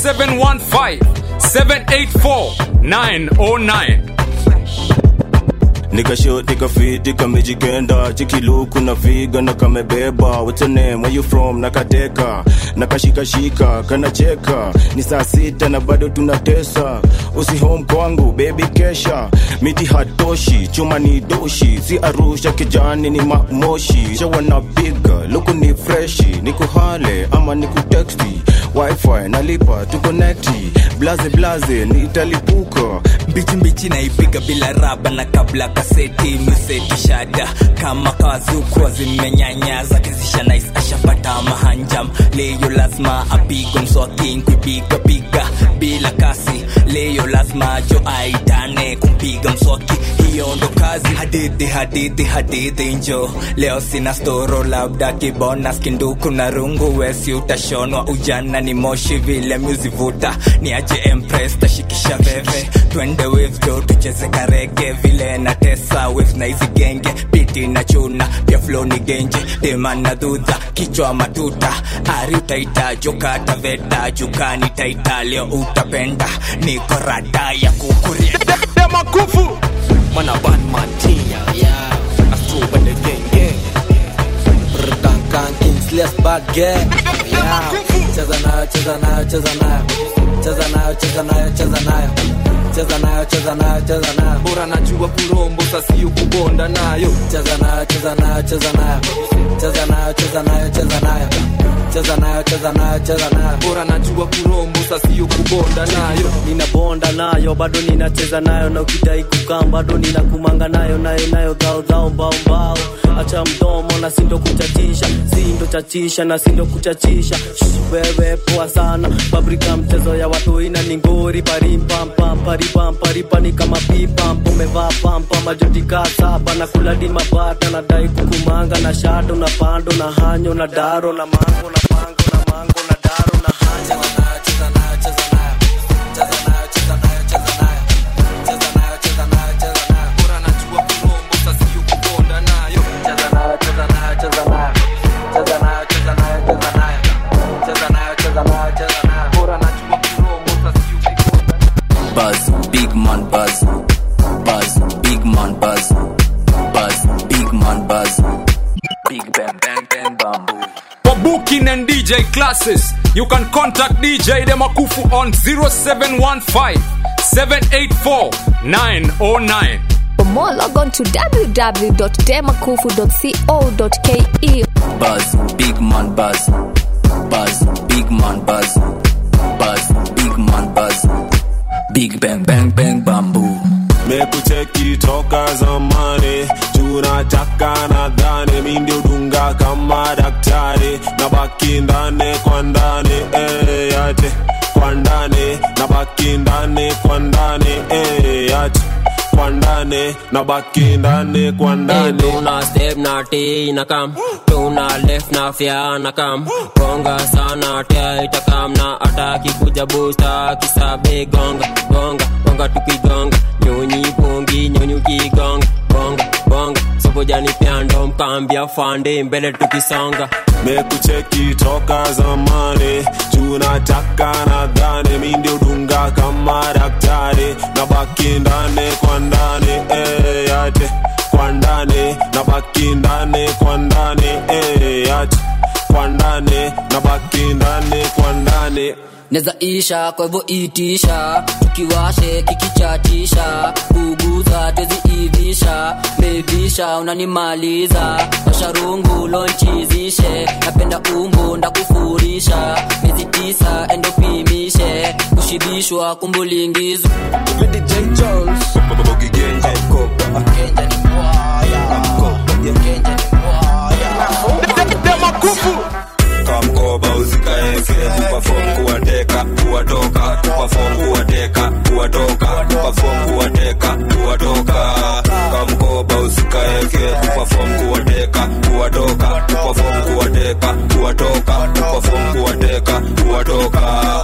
0715-784-909. Nigga short, nigga fit, nigga mejigenda Chikiluku na figa na kamebeba What's your name, where you from, nakateka Nakashika shika, kanacheka Ni saa 6 na bado tunatesa Usi home kwangu, baby kesha Miti hatoshi, chuma ni doshi Si Arusha kijani ni mamoshi Shawa na biga, luku ni freshi Niku hale, ama niku texti Wi-Fi, nalipa, tukonekti Blaze, ni italipuka Mbichi naipiga bila raba na kabla kaseti miseti shada kama kazuku zimenyanyaza kizisha nice ashapata mahanjam leo lazima apigwe mswaki kupiga bila kasi leo lazima jo aitane kumpiga mswaki hiyo ndo kazi hadithi njo leo sina storo labda kibona skinduku na rungu wesi utashonwa ujana ni moshi vile muzivuta ni aje empress tashikisha veve twende waves jo tucheze karege vile na tesa waves na hizi genge biti na chuna pia flow ni genje dema na dudha kichwa matuta ari utaita joka taveta jukani taita leo utapenda niko rada ya kukuria Dema kufu Mana bad man tia I throw in the gang Brr Kingsless bad gang Cheza nayo Bora najua kurombo sasiyo kubonda nayo Cheza nayo Bora najua kurombo sasiyo kubonda nayo Nina bonda nayo bado ninacheza nayo na ukidai kukam bado nina kumanga nayo dhao mbao acha mdomo na sindo kuchachisha na sindo kuchachisha wewe poa sana fabrika mchezo ya watu ina ningori paripa ni kama pipa umevaa pampa majotika saba na kuladi mabata na dai kukumanga na shato na pando na hanyo na daro na mango na daro na hanyo big man buzz, buzz, big man buzz, buzz, big man buzz, big bang bang bang bamboo. For booking and DJ classes, you can contact DJ Demakufu on 0715 784 909. For more, log on to www.demakufu.co.ke. Buzz, big man buzz, buzz, big man buzz, buzz, big man buzz, big bang bang bang bamboo. Mekucheki toka zamani, tunataka nadhani, mi ndio dunga kama daktari, nabaki ndani kwa ndani, yate kwa ndani, nabaki ndani kwa ndani, yate kwa ndani, nabaki ndani kwa ndani. Tuna step na T na kam, tuna left na fya na kam, gonga sana tia itakam na ataki kuja booster kisabe gonga gonga gonga tukigonga nyonyi pongi nyonyi kigonga gonga gonga sobojani piando mkambia fande mbele tukisonga. Mekucheki toka zamani, tunataka nadhani, mi ndio dunga kama daktari, nabaki ndani kwa ndani, yate kwa ndani, nabaki ndani kwa ndani, yate kwa ndani, nabaki ndani kwa ndani. Neza isha kwa hivyo itisha, tukiwashe kikichatisha, kuguza tezi ivisha, bevisha unanimaliza, washarungu lonchizishe, napenda umbu ndakufurisha, miezi 9 endopimishe, kushibishwa kumbulingizu. Vidi J. Jones Bogi Genja Mkoba Genja ni mwaya Mkoba Genja ni mwaya Demakufu Kamkoba uzikaeke, tuperform kuwateka, kuwatoka, tuperform kuwateka, kuwatoka, tuperform kuwateka, kuwatoka. Kamkoba uzikaeke, tuperform kuwateka, kuwatoka, tuperform kuwateka, kuwatoka, tuperform kuwateka, kuwatoka.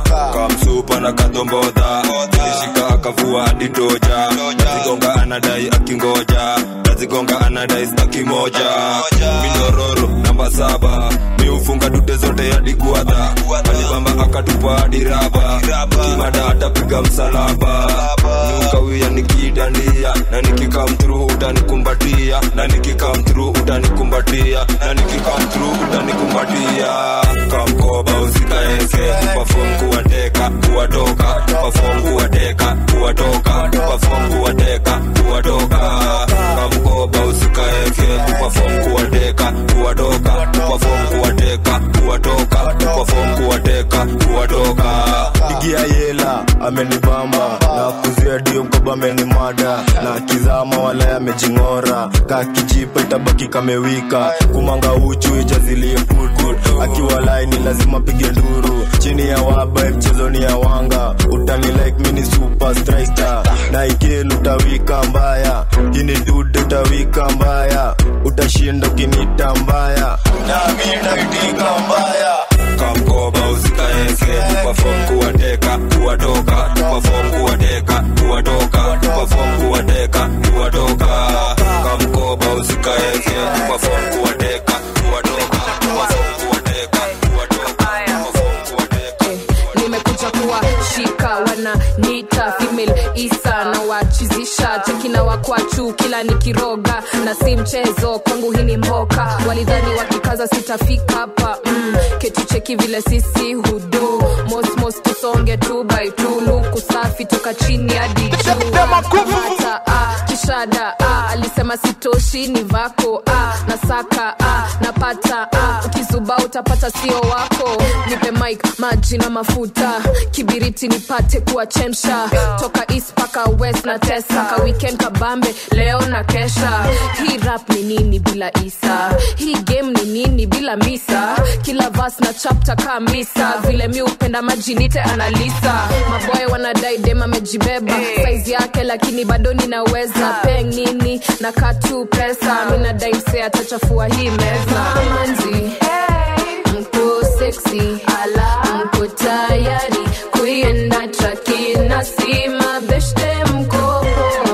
Kamsupa na kadombodha, nishika akavua hadi toja, zigonga anadai akingoja, zigonga anadai staki moja. Minororo namba 7, miufunga dute zote hadi guadha, alibamba akatupa hadi raba, kimada atapiga msalaba. Nukawia nikidandia, na nikikam through utanikumbatia, na nikikam through utanikumbatia, na nikikam through utanikumbatia. Kamkoba usikaeke, perform kuwateka, kuwatoka, perform kuwateka, kuwatoka, perform kuwateka, kuwatoka. Kamkoba usikaeke, perform kuwateka, kuwatoka, perform kuwateka, kuwatoka, perform kuwateka, kuwatoka. Igia yela amenibamba, na kuzia dio mkoba amenimada, na kizama wala yamejingora, kakijipa itabaki kamewika, kumanga uchu ijazilie food, akiwa line lazima pige nduru, chini ya waba mchezo ni ya wanga, utani like mini super striker, na ikelu utawika mbaya, ini dude utawika mbaya, utashinda ukinita mbaya, na mina itika mbaya. Kamkoba usikaeke, tuperform kuwateka, kuwatoka, tuperform kuwateka, kuwatoka, tuperform kuwateka, kuwatoka. Kamkoba usikaeke, tuperform kuwateka, kuwatoka, tuperform kuwateka, kuwatoka, tuperform kuwateka. Nimekuja kuwashika wana nita female isa na wachizisha cheki na wakwachu kila nikiroga, na si mchezo kwangu hii ni mboka, walidhani wakikaza sitafika hapa. Ketu cheki vile sisi hudu mos tusonge 2 by 2, luku safi toka chini hadi juu. Mata kishada alisema sitoshi ni vako nasaka napata ukizuba utapata sio wako. Nipe mic maji na mafuta kibiriti nipate kuwachemsha, toka east paka west na tesa, ka weekend kabambe leo na kesha. Hii rap ni nini bila Isa, hii game ni nini bila Misa, kila verse na chapter kamisa, vile mi upenda majinite analisa. Maboy wanadai dema mejibeba size yake lakini bado ninaweza, peng nini na katu pesa, mina dai mse atachafua hii meza. Manzi mko sexy mko tayari kuienda traki na sima beshte mko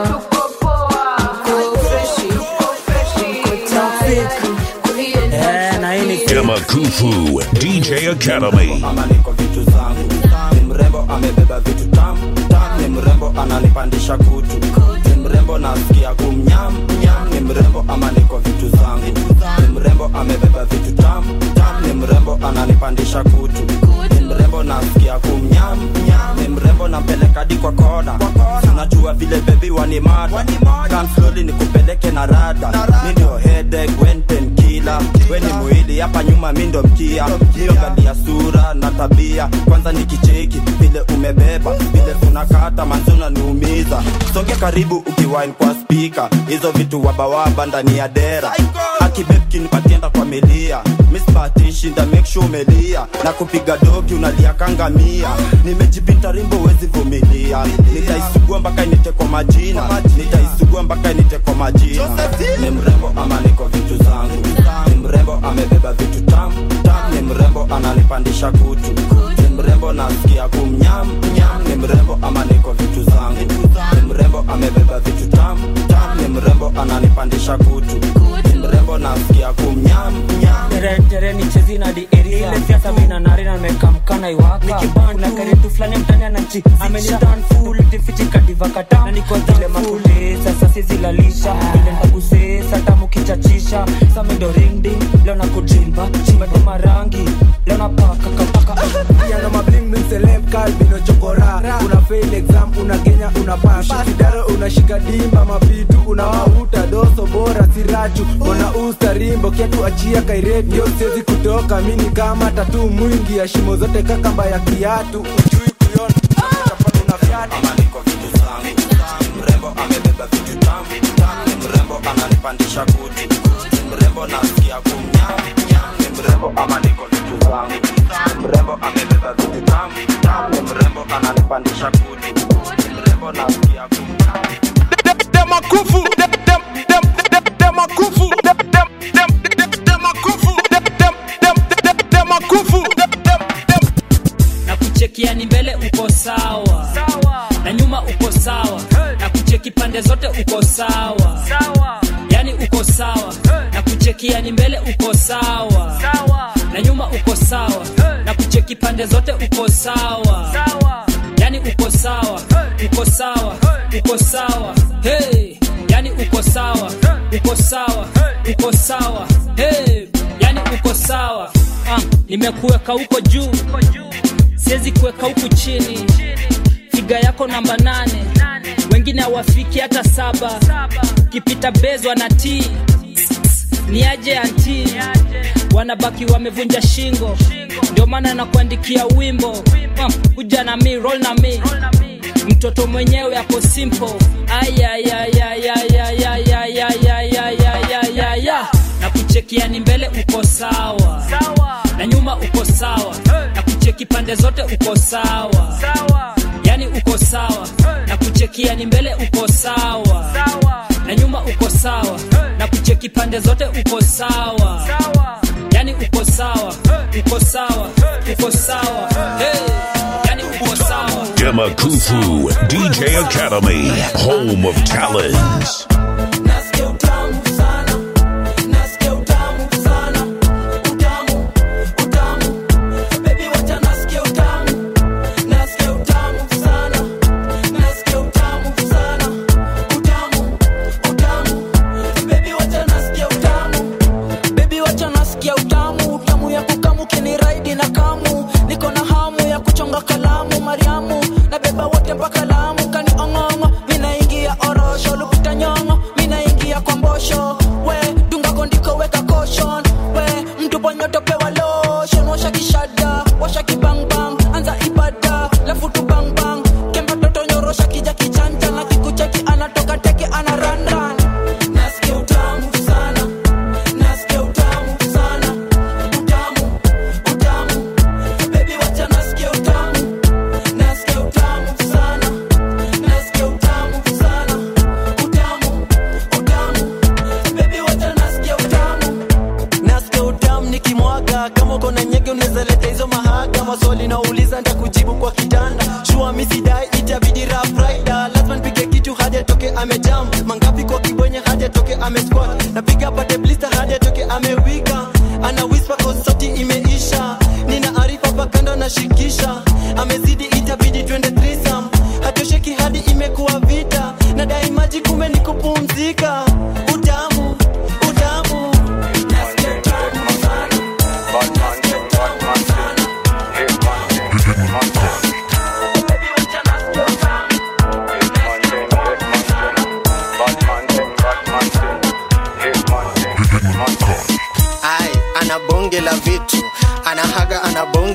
Demakufu DJ Academy. Mrembo amebeba vitu tam tam, ni mrembo analipa ananipandisha kutu. Ni mrembo nasikia kumnyam nyam, ni mrembo ama niko vitu zangu. Ni mrembo amebeba vitu tam tam, ni mrembo ananipandisha kutu. Ni mrembo nasikia kumnyam nyam, ni mrembo nampeleka di kwa kona. Unajua vile baby wanimada, come slowly nikupeleke na rada. Mimi ndio headache when pen killer, we ni mwili hapa nyuma mimi ndo mkia. Hiyo galia sura na tabia, kwanza nikicheki vile umebeba, vile unakata manzona niumiza. Songe karibu ukiwine kwa speaker, hizo vitu wabawaba ndani ya dera. Akibeki nipatienda kwa melia, Miss Patishi nda make sure umelia. Na kupiga doki unalia kangamia, nimejipita rimbo wezi vumilia. Nitaisugua mpaka inite kwa majina, nitaisugua mpaka inite kwa majina. Ni mrembo ama niko vitu zangu, ni mrembo amebeba vitu tam tam, ni mrembo ananipandisha kutu. Ni mrembo nasikia kumnyam nyam, ni mrembo ama niko vitu zangu. Ni mrembo amebeba vitu tam tam, ni mrembo ananipandisha kutu. Ni mrembo nasikia kumnyam nyam. Tere ni chezi na di area, ile siasa mina narina mekamkana iwaka. Nikibana karitu flani mtani anachi, amenitan full tifiti kadiva kata. Na niko zile makule, sasa sizilalisha. Ile ndaguse, sata mukichachisha. Samido ring ding, leo na kujimba. Chimba di marangi, leo na paka kapaka. Yana mabling min celeb kalbino chokora. Una fail exam, una Kenya, una pass. Kidaro unashika dimba mapitu, unawavuta doso bora sirachu. Una usta rimbo, kiatu achia kairetu. Yo siwezi kutoka, mini kama tatu mwingi ya shimo zote kakamba ya kiatu. Ujui kuyon, chapatu na fiatu. Ama niko vitu zangu, ni mrembo amebeba vitu tam tam, ni mrembo ananipandisha kutu. Ni mrembo nasikia kumnyam nyam, ni mrembo ama niko vitu zangu. Ni mrembo amebeba vitu tam tam, ni mrembo ananipandisha kutu. Ni mrembo nasikia kumnyam. Dem akufu, dem akufu, dem akufu, dem akufu. Na kuchekia ni mbele uko sawa, na nyuma uko sawa. Na kucheki pande zote uko sawa, yani uko sawa. Na kuchekia ni mbele uko sawa, na nyuma uko sawa. Na kucheki pande zote uko sawa, yani uko sawa, uko sawa, uko sawa. Hey, yani uko sawa, uko sawa, uko sawa. Hey, yani uko sawa. Nimekuweka huko juu, siwezi kuweka huku chini. Figa yako namba 8, wengine hawafiki hata 7. Kipita bezwa na T, ni aje anti, wanabaki wamevunja shingo. Ndio maana nakuandikia wimbo, kuja na mi, roll na mi. Mtoto mwenyewe yako simple. Na kuchekia ni mbele uko sawa, na nyuma uko sawa. Na kucheki pande zote uko sawa, yani uko sawa. Na kuchekia ni mbele uko sawa, na nyuma uko sawa. Na kucheki pande zote uko sawa, yani uko sawa, uko sawa, uko sawa. Hey, yani uko sawa. Demakufu DJ Academy, home of talents. Amezidi itabidi twende threesome. Hatosheki hadi imekuwa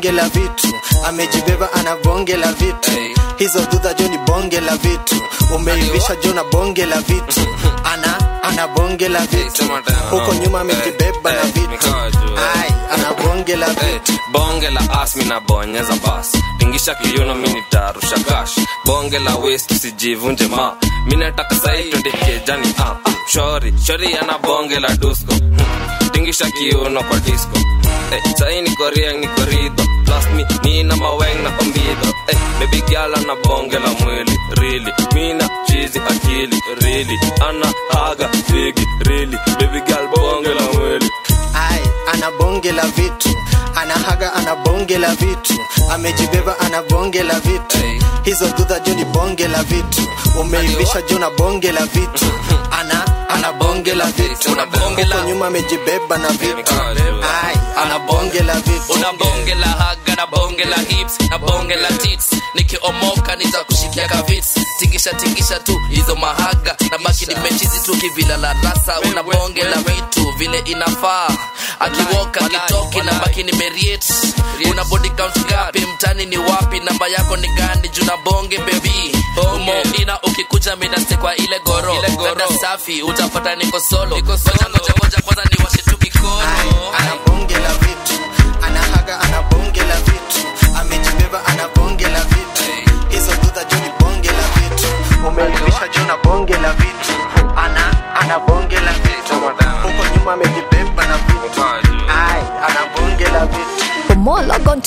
bonge la vitu, amejibeba ana bonge la vitu. Hizo dudha jo ni bonge la vitu, umeivisha jo na bonge la vitu. Ana bonge la vitu, huko nyuma amejibeba na vitu. Ai, ana bonge la vitu. Bonge la ass mina bonyeza basi, tingisha kiuno mimi nitarusha cash. Bonge la waist usijivunje ma, mimi nataka sai twende kejani shori ana bonge la dusko. Tingisha kiuno kwa disco. Sai ni koriang ni korido, plus me nina maweng na kombido. Baby girl ana bonge la mwili, really. Mina cheesy akili, really. Ana haga figi, really. Baby girl bonge la mwili. Ai, ana bonge la vitu, ana haga ana bonge la vitu, amejibeba ana bonge la vitu. Hizo dudha jo ni bonge la vitu, umeivisha jo na bonge la vitu. Ana bonge la vitu, huko nyuma amejibeba na vitu. Ai, ana bonge la vitu. Una bonge la haga na bonge la hips na bonge la tits. Nikiomoka nitakushikia kavits. Tingisha tu hizo mahaga na baki nimechizi tu kivila la rasa. Una bonge la vitu vile inafaa, akiwoka kitoki na baki nimeriate. Una body count ngapi mtani ni wapi, namba yako ni gani, juna bonge baby. Umo ina ukikuja minase kwa ile goro Ganda safi utapata niko solo. Ngoja kwanza ni washe tu kikono. Ana bonge la vitu, ana haga ana bonge la vitu, amejibeba ana bonge la vitu. Hizo dudha jo ni bonge la vitu, umeivisha jo na bonge la vitu. Ana bonge la vitu, huko nyuma amejibeba na vitu. Ai, ana bonge la vitu. For more, log on to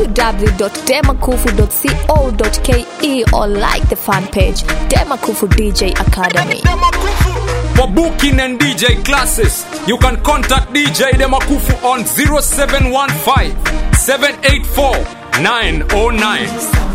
www.demakufu.co.ke or like the fan page, Demakufu DJ Academy. For booking and DJ classes, you can contact DJ Demakufu on 0715 784 909.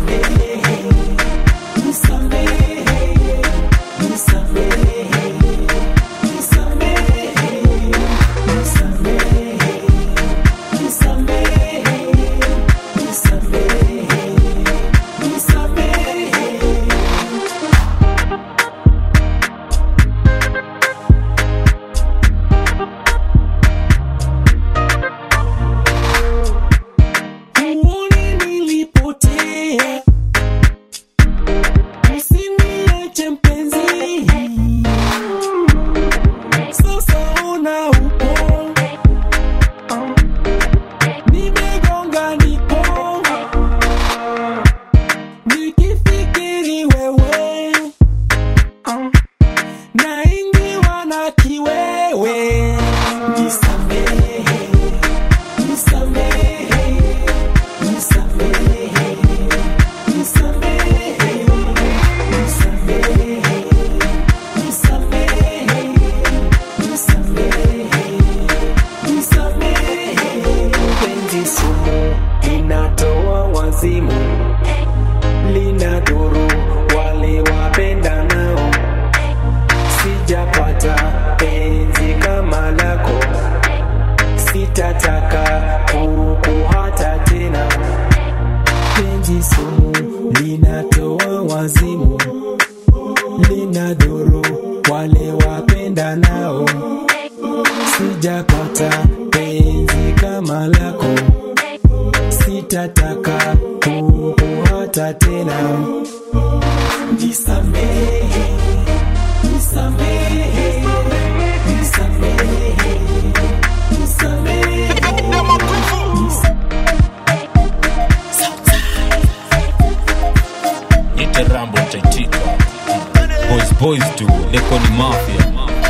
Boys tu, leko ni mafia.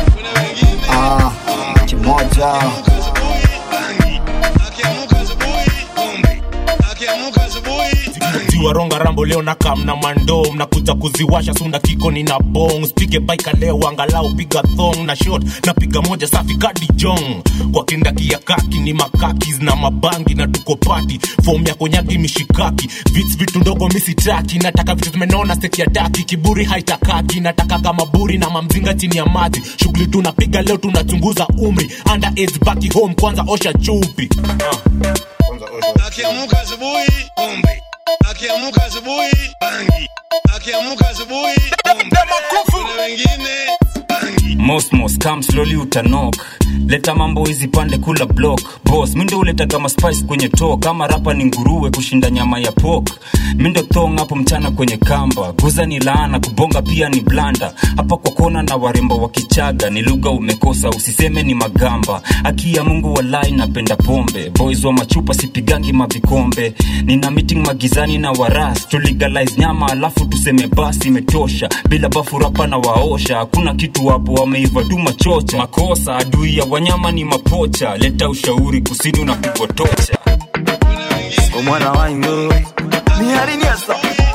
Kimoja Waronga rambo leo na kam na mando, mnakuja kuziwasha sunda kiko ni na bong. Spike bike leo angalau piga thong na shot na piga moja safi kadi jong. Kwa kindaki ya kaki ni makakis na mabangi na tuko party. Form ya konyagi mishikaki, vitu ndogo misitaki. Nataka vitu zimenona seki ya daki, kiburi haitakaki. Nataka kama buri na mamzinga chini ya maji. Shughuli tunapiga leo tunachunguza umri. Under age baki home kwanza osha chupi. Akiamuka asubuhi pombe, akiamuka asubuhi bangi, akiamuka asubuhi pombe. Kuna wengine bangi, Mos come slowly utanok. Leta mambo hizi pande kula block. Boss mindo uleta kama spice kwenye talk. Kama rapa ni nguruwe kushinda nyama ya pork. Mindo thong hapo mchana kwenye kamba. Guza ni laana kubonga pia ni blanda. Hapa kwa kona na warembo wakichaga. Ni lugha umekosa usiseme ni magamba. Aki ya Mungu walai napenda pombe. Boys wa machupa sipigangi mavikombe. Nina meeting magizani na waras. To legalize nyama alafu tuseme basi imetosha. Bila bafu rapa na waosha. Hakuna kitu hapo wameiva tu machocha. Makosa adui ya wanyama ni mapocha. Leta ushauri kusini unapigwa tocha. Omwana wangu ni harini asa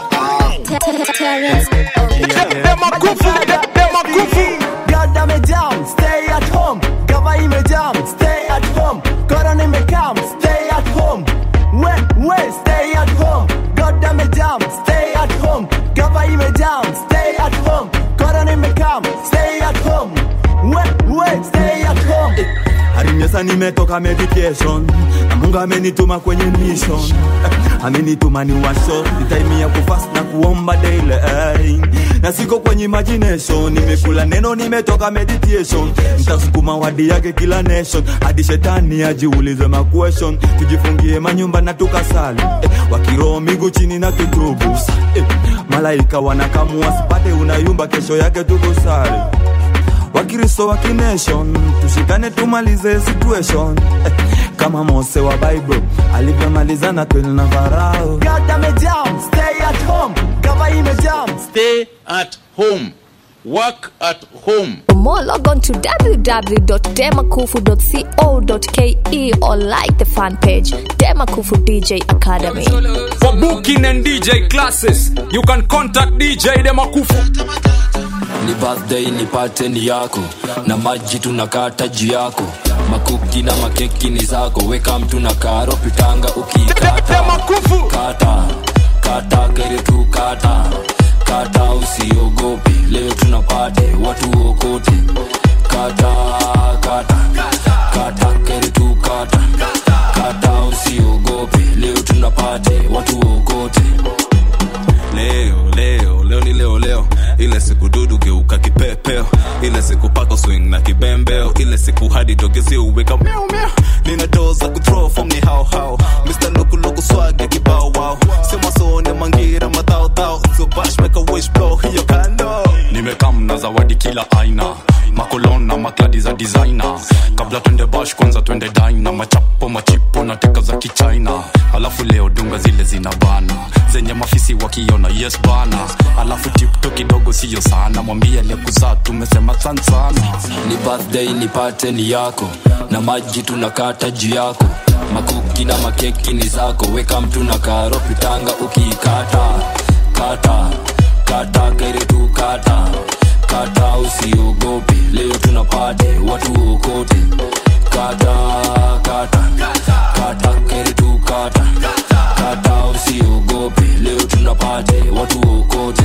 God damn it down, stay at home. Gava ime jam, stay at home. Korona ime come, stay at home. Wait, stay at home. God damn it down, stay at home. Gava ime jam, stay at home. Korona ime come, stay at home. Wait, stay at home. Harimesa nimetoka medication. Na Mungu amenituma kwenye mission. Amenituma ni washo. Time ya kufast na kuomba daily. Na siko kwenye imagination. Nimekula neno nimetoka meditation. Nitasukuma wadi yake kila nation. Hadi shetani ajiulize ma question. Tujifungie manyumba na tukasali. Wakiroho miguu chini na kitubu. Malaika wanakamua sipate unayumba kesho yake tukosali. Wakristo wa kination, tushikane tumalize situation. Kama Mose wa Bible, alivyomaliza na kweli na Farao. God damn it down, stay at home. Gava ime jam, stay at home. Work at home. For more, log on to www.demakufu.co.ke or like the fan page, Demakufu DJ Academy. For booking and DJ classes, you can contact DJ Demakufu. Ni birthday ni party yako. Na maji tunakata juu yako. Makuki na makeki ni zako. Weka mtu na karo pitanga ukikata. Kata kere tu kata. Kata usiogope. Leo tunapate watu okote. Kata kere tu kata. Kata usiogope. Leo tunapate watu okote. Leo ile siku dudu geuka kipepeo. Ile siku pako swing na kibembeo. Ile siku hadi dogezi uweka meow meow. Nina doza kuthrow from ni how Mr. Loku swag ya kibao wow. Sema sone mangira matao tao. So bash make a wish blow hiyo kando. Nimekam na zawadi kila aina. Makolon na makladi za designer. Kabla twende bash kwanza twende dine. Machapo machipo na teka za kichina. Alafu leo dunga zile zinabana. Zenye mafisi wakiona yes bana. Alafu TikTok kidogo siyo sana. Mwambie aliyekuzaa tumesema sana. Ni birthday ni party ni yako. Na maji tunakata juu yako. Makuki na makeki ni zako. Weka mtu na karo pitanga ukikata. Kata kere tu kata. Kata usiogope. Leo tunapate watu okote. Kata kere tu kata. Kata usiogope. Leo tunapate watu okote.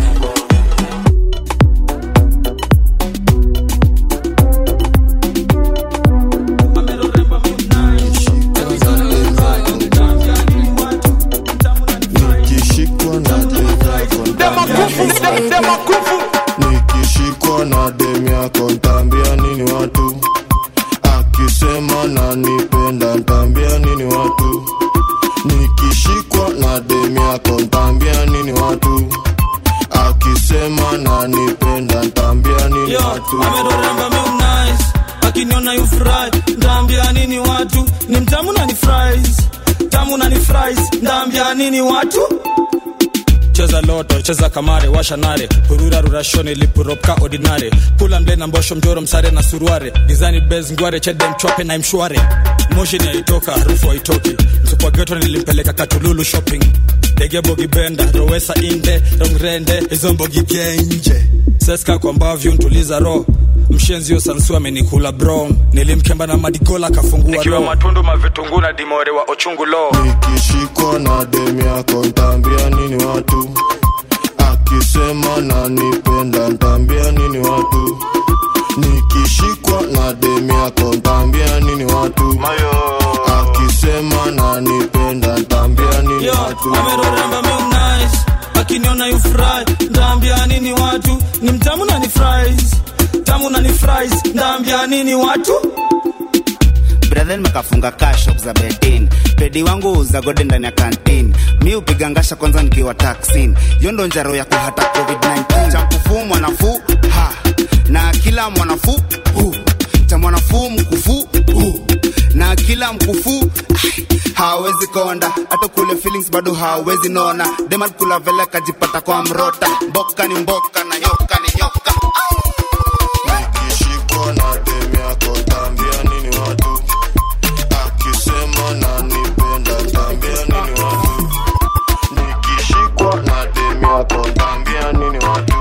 Nikishikwa na demi yako ntambia nini watu. Akisema na nipenda ntambia nini watu. Nikishikwa na demi yako ntambia nini watu. Akisema na nipenda ntambia nini watu. Ameroremba me nice. Akiniona you fry. Ntambia nini watu. Ni mtamu na ni fries. Tamu na ni fries. Ntambia nini watu. Cheza loto, cheza kamare, washa nare. Purura rurashone, lipuropka ordinare. Pula mble na mbosho mjoro msare na suruare. Gizani bez ngware, chede mchwape na mshware. Moshi ni haitoka, harufu haitoki. Msupwa geto nilimpeleka Katululu shopping. Dege bogi benda, rowesa inde. Rongrende, hizo mbogi genje. Seska kwa mbavyo ntuliza ro. Mshenzi yo sansu amenikula bro. Nilimkemba na madigola kafungua ro. Nikiwa matundu mavitungu na dimore wa ochungu lo. Nikishikwa na demi yako ntambia nini watu. Akisema na nipenda ntambia nini watu. Nikishikwa na demi yako ntambia nini watu. Akisema na nipenda ntambia nini watu. Ameroremba me nice. Akiniona you fry. Ntambia nini watu. Ni mtamu na ni fries. tamu na ni fries, ndaambia nini watu? Brother makafunga cash shop za bedin. Pedi wangu za gode ndani ya canteen. Mi upiga ngasha kwanza nikiwa taxin. Yondo njaro ya kuhata COVID-19. Cha kufu mwanafu ha. Na kila mwanafu cha mwanafu mkufu na kila mkufu hawezi konda. Hata kule feelings bado hawezi nona. Dema kula vele kajipata kwa mrota. Mboka ni mboka na nyoka ni nyoka. Nikishikwa na demi yako tambia nini watu? Akisema na nipenda tambia nini watu? Nikishikwa na demi yako tambia nini watu?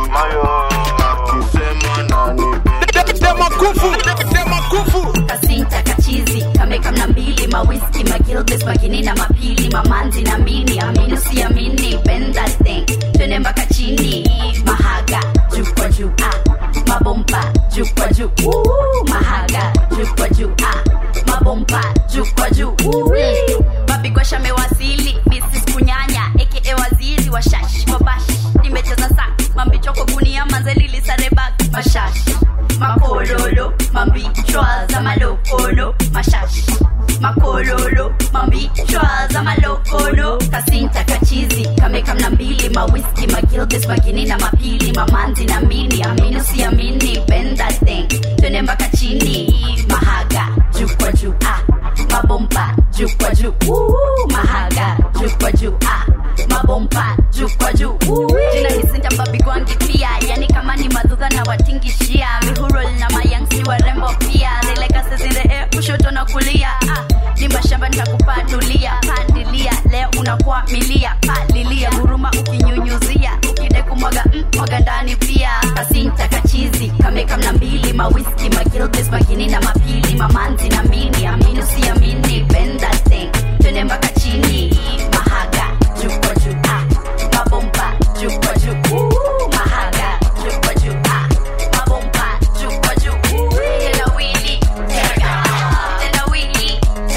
Akisema na nipenda Dema kufu Kasinta kachizi kameka mna mbili mawiski magilbis magini na mapili mamanzi na mini amini usiamini bend that thing twende mpaka chini mahaga juu kwa juu mabomba juu kwa juu mahaga juu kwa juu mabomba juu kwa juu mapigwa shamewasili Mrs. Kunyanya aka waziri wa shash wabash nimecheza sana mambicho kwa gunia manzeli lisareba mashash makololo mambichwa za malokolo mashash makololo mambichwa za malokolo kasinta kachizi kameka mna mbili mawiski magilbis magini na mapili mamanzi na mini amini usiamini bend that thing twende mpaka chini mahaga juu kwa juu mabomba juu kwa juu mahaga juu kwa juu mabomba juu kwa juu jina hisinta mbabigwangi pia yani kama ni madhudha na watingishia mihurol na mayangsi warembo pia zileka sezinde kushoto na kulia ni mashamba nitakupanulia pandilia leo unakuwa milia palilia huruma ukinyunyuzia ukide kumwaga mwaga ndani pia kasinta kachizi kameka mna mbili mawiski magilbis magini na mapili mamanzi na mini amini usiamini bend that thing twende mpaka chini mahaga juu kwa juu mabomba juu kwa juu mahaga juu kwa juu mabomba juu kwa juu tena wili tena wili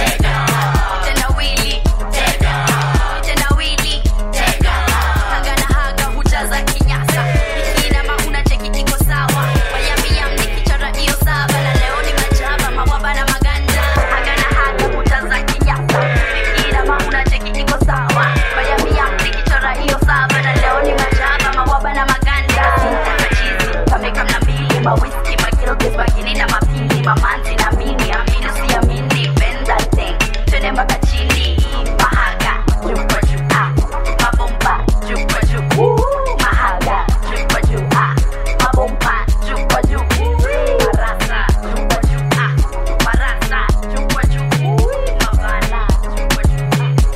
tena wili tena wili haga na haga hujaza kinyasa ikina mauna cheki iko sawa wayamia mnikichora hiyo saba na leo ni majaba mawaba na maganda haga na haga hujaza kinyasa ikina mauna cheki iko sawa wayamia mnikichora hiyo saba na leo ni majaba mawaba na maganda sintakachizi kameka mna mbili mawiski magilbis magini na mapili mamanzi na mini amini usiamini bend that thing twende mpaka chini mahaga juu kwa juu mabomba juu kwa juu mahaga juu kwa juu mabomba juu kwa juu marasa juu kwa juu marasa juu kwa juu mabana juu kwa juu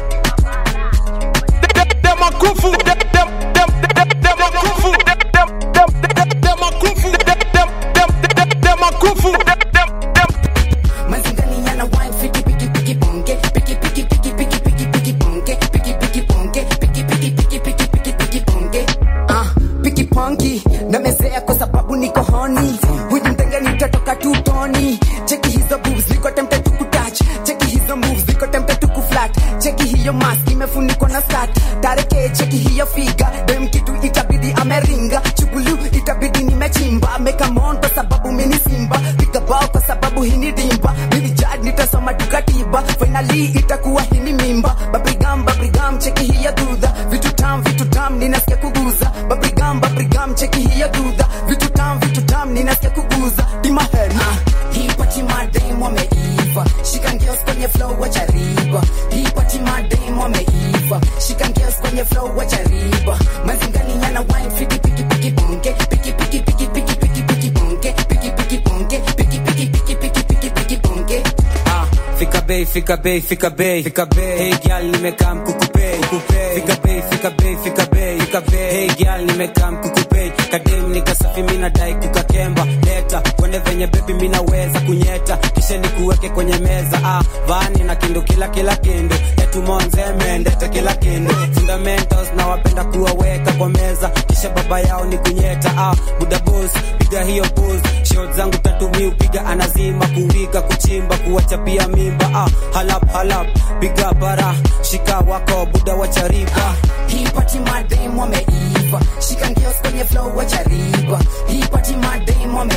Dema kufu Dema kufu Dema kufu Dema kufu Mazingani yana wine fiki piki piki bonge piki piki piki piki piki piki bonge piki piki bonge piki piki piki piki piki piki bonge piki pongi na mezea kwa sababu niko honi huyu mtenge nitatoka tu toni cheki hizo boobs niko tempted to touch cheki hizo moves niko tempted to flat cheki hiyo mask imefunikwa na skirt tareke cheki hiyo figa dem kitu itabidi ameringa chugulu itabidi nimechimba make a mon kwa sababu mimi simba piga bao kwa sababu hii ni dimba mimi judge nitasoma tukatiba finally itakuwa hii ni mimba babrigam cheki hiyo dudha vitu tam ninasikia kuguza babrigam cheki hiyo dudha vitu tam ninasikia kuguza dima head hii pati madem wameiva shika ngeos kwenye flow wachariba hii pati madem wameiva shika ngeos kwenye flow wachariba mazingani yana wine fiki piki piki bonge piki piki piki piki piki piki bonge piki piki bonge piki piki piki piki piki piki bonge Fika bay, fika bay, fika bay, fika bay. Hey girl, nimekam kukupay, kukupay. Fika bay, fika bay, fika bay, fika bay. Hey girl, nimekam kukupay. Kadem nikasafi mina dai kukakemba. Leta, kwende venye baby mina weza kunyeta. Kisha nikuweke kwenye meza. Vani na kindu kila kindu. Etu monze mendete kila kindu. Fundamentals na wapenda kuwaweka kwa meza. Kisha baba yao ni kunyeta. Buda boss, piga hiyo pose. Shot zangu tatu mi upiga anazima. Kuwika, kuchimba, kuwacha pia mimba. Halap, piga bara. Shika wako, buda wachariba. Hii pati madem wameiva shika ngeos kwenye flow wachariba hii pati madem wameiva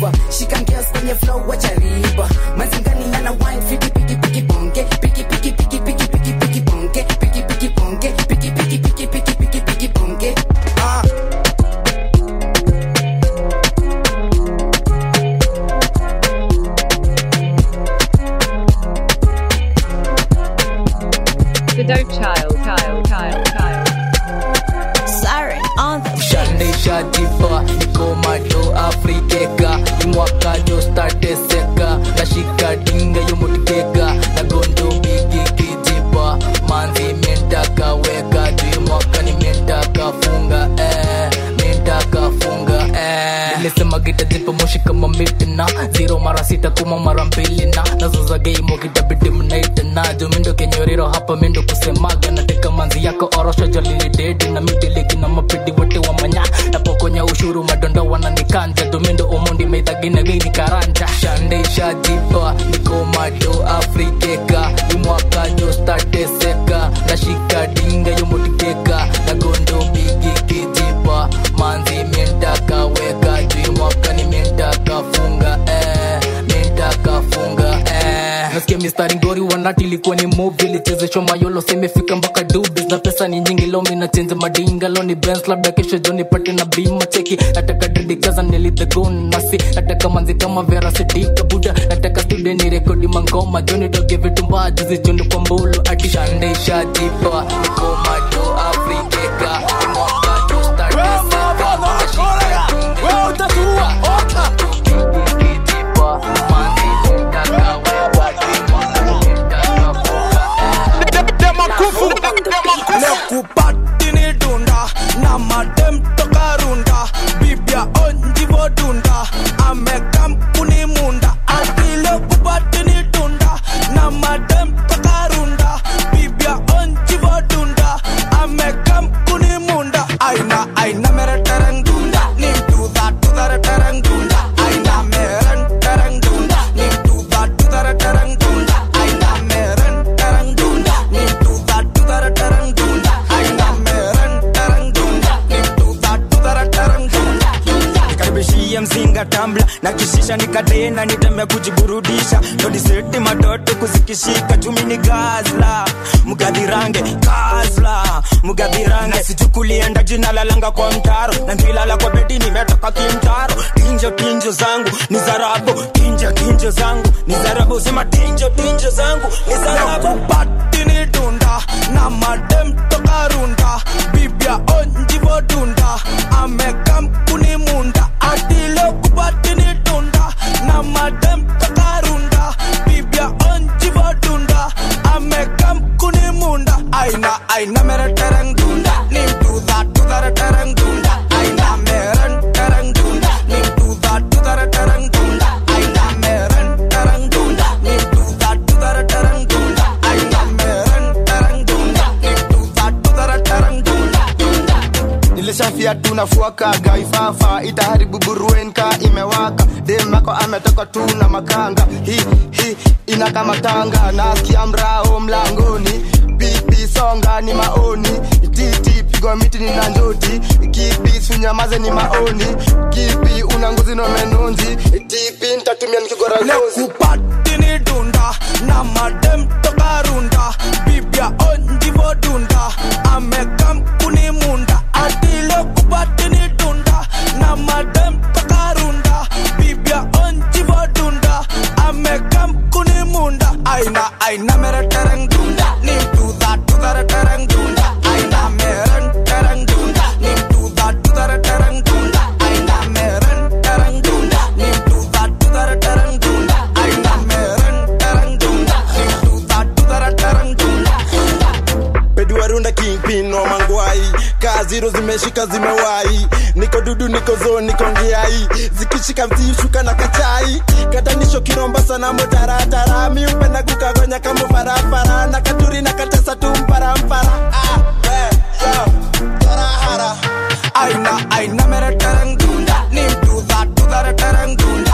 diva. Shika girls kwenye flow wacha riba. Mazingani yana wine fiki piki piki bonge. Piki piki piki piki piki piki bonge. Piki piki bonge. Piki piki piki piki piki piki bonge. The dope child. Siren on the Shande shadifa niko macho Afrika imwaka jo starte seka nashika dinga yomutikeka na gondo bigi kijipa manzi mentaka weka dimwaka ni mentaka funga nilisema gita zipa moshi kama mitina 0 mara 6 kuma mara 2 na nazoza game wakita bidi mnaita na jumindo kenyoriro hapa mindo kusemaga nateka manzi yako orosho jolili dedi na midiligi na mapidi wote wa manya na pokonya ushuru madondo wananikanja jumindo umundi meithagina gini karanja shande shajipa niko macho Afrika imwaka jo starte seka nashika dinga yomutikeka na gondo bigi kijipa manzi mentaka weka mwaka ni mentaka funga mentaka funga nasikia mistari ngori wanati ilikuwa ni movie lichezeshwa mayolo semefika mpaka dubis na pesa ni nyingi lo mina change madinga lo ni Benz labda kesho joni pate na bima cheki nataka dedikaza nili the gun nasi nataka manzi kama Vera Sidika Buda nataka studio ni rekodi mangoma joni doge vitu mbaya juzi joni kwa mbulu ati shande shajipa niko macho Afrika mwaka jo start Lekupatini dunda na madem toka runda bibia onjivo dunda amekam kuni munda ati lekupatini dunda na madem toka runda bibia onjivo dunda amekam kuni munda aina mere tereng dunda nim tu da tereng dunda aina mere tereng dunda nim tu da tereng dunda aina mere tereng dunda nim tu da tereng dunda nikaribishia mzinga tambla na kishisha nikatenda nitembe kujiburudisha todiseti matoto kuzikishika chumi ni gazla mgadhirange gazla mgadhirange sichukulienda jina lalanga kwa mtaro na ndilala kwa bedi nimetoka kimtaro tinjo zangu ni zarabu tinjo zangu ni zarabu sema tinjo zangu ni zarabu patini dunda na madem toka runda bibia onjivo dunda amekam kuni munda atile kupatini dunda na madem toka runda bibia onjivo dunda amekam kuni munda aina mere tereng dunda nim tu da tereng dunda aina mere tereng dunda nim tu da tereng dunda aina mere tereng dunda nim tu da tereng dunda aina mere tereng dunda nim tu da tereng dunda nilishafia tunafuaka gaifafa itaharibu buruenka imewaka demako ametoka tu na makanga hii ina kama tanga nasikia mrao mlangoni pipi songa ni maoni titi pigwa miti ni nanjoti kipi sunyamaze ni maoni kipi unanguzi no menonzi tipi nitatumia nikigora ngozi lekupatini dunda na madem toka runda bibia onjivo dunda amekam kuni munda atile kupatini dunda na madem toka runda bibia onjivo dunda amekam kuni munda aina mere tereng dunda nim tu da tereng dunda aina mere tereng dunda nim tu da tereng dunda aina mere tereng dunda nim tu da tereng dunda aina mere tereng dunda nim tu da tereng dunda peduarunda kingpin no mangwai kaziro zimeshika zimewai niko dudu niko zone niko ngiai zikishika mtishuka na kachai katanisho kiromba sana motaratara mi upenda kukagonya kama farafara na katuri na katesa tu mparampara aina mere tereng dunda nim tu da tereng dunda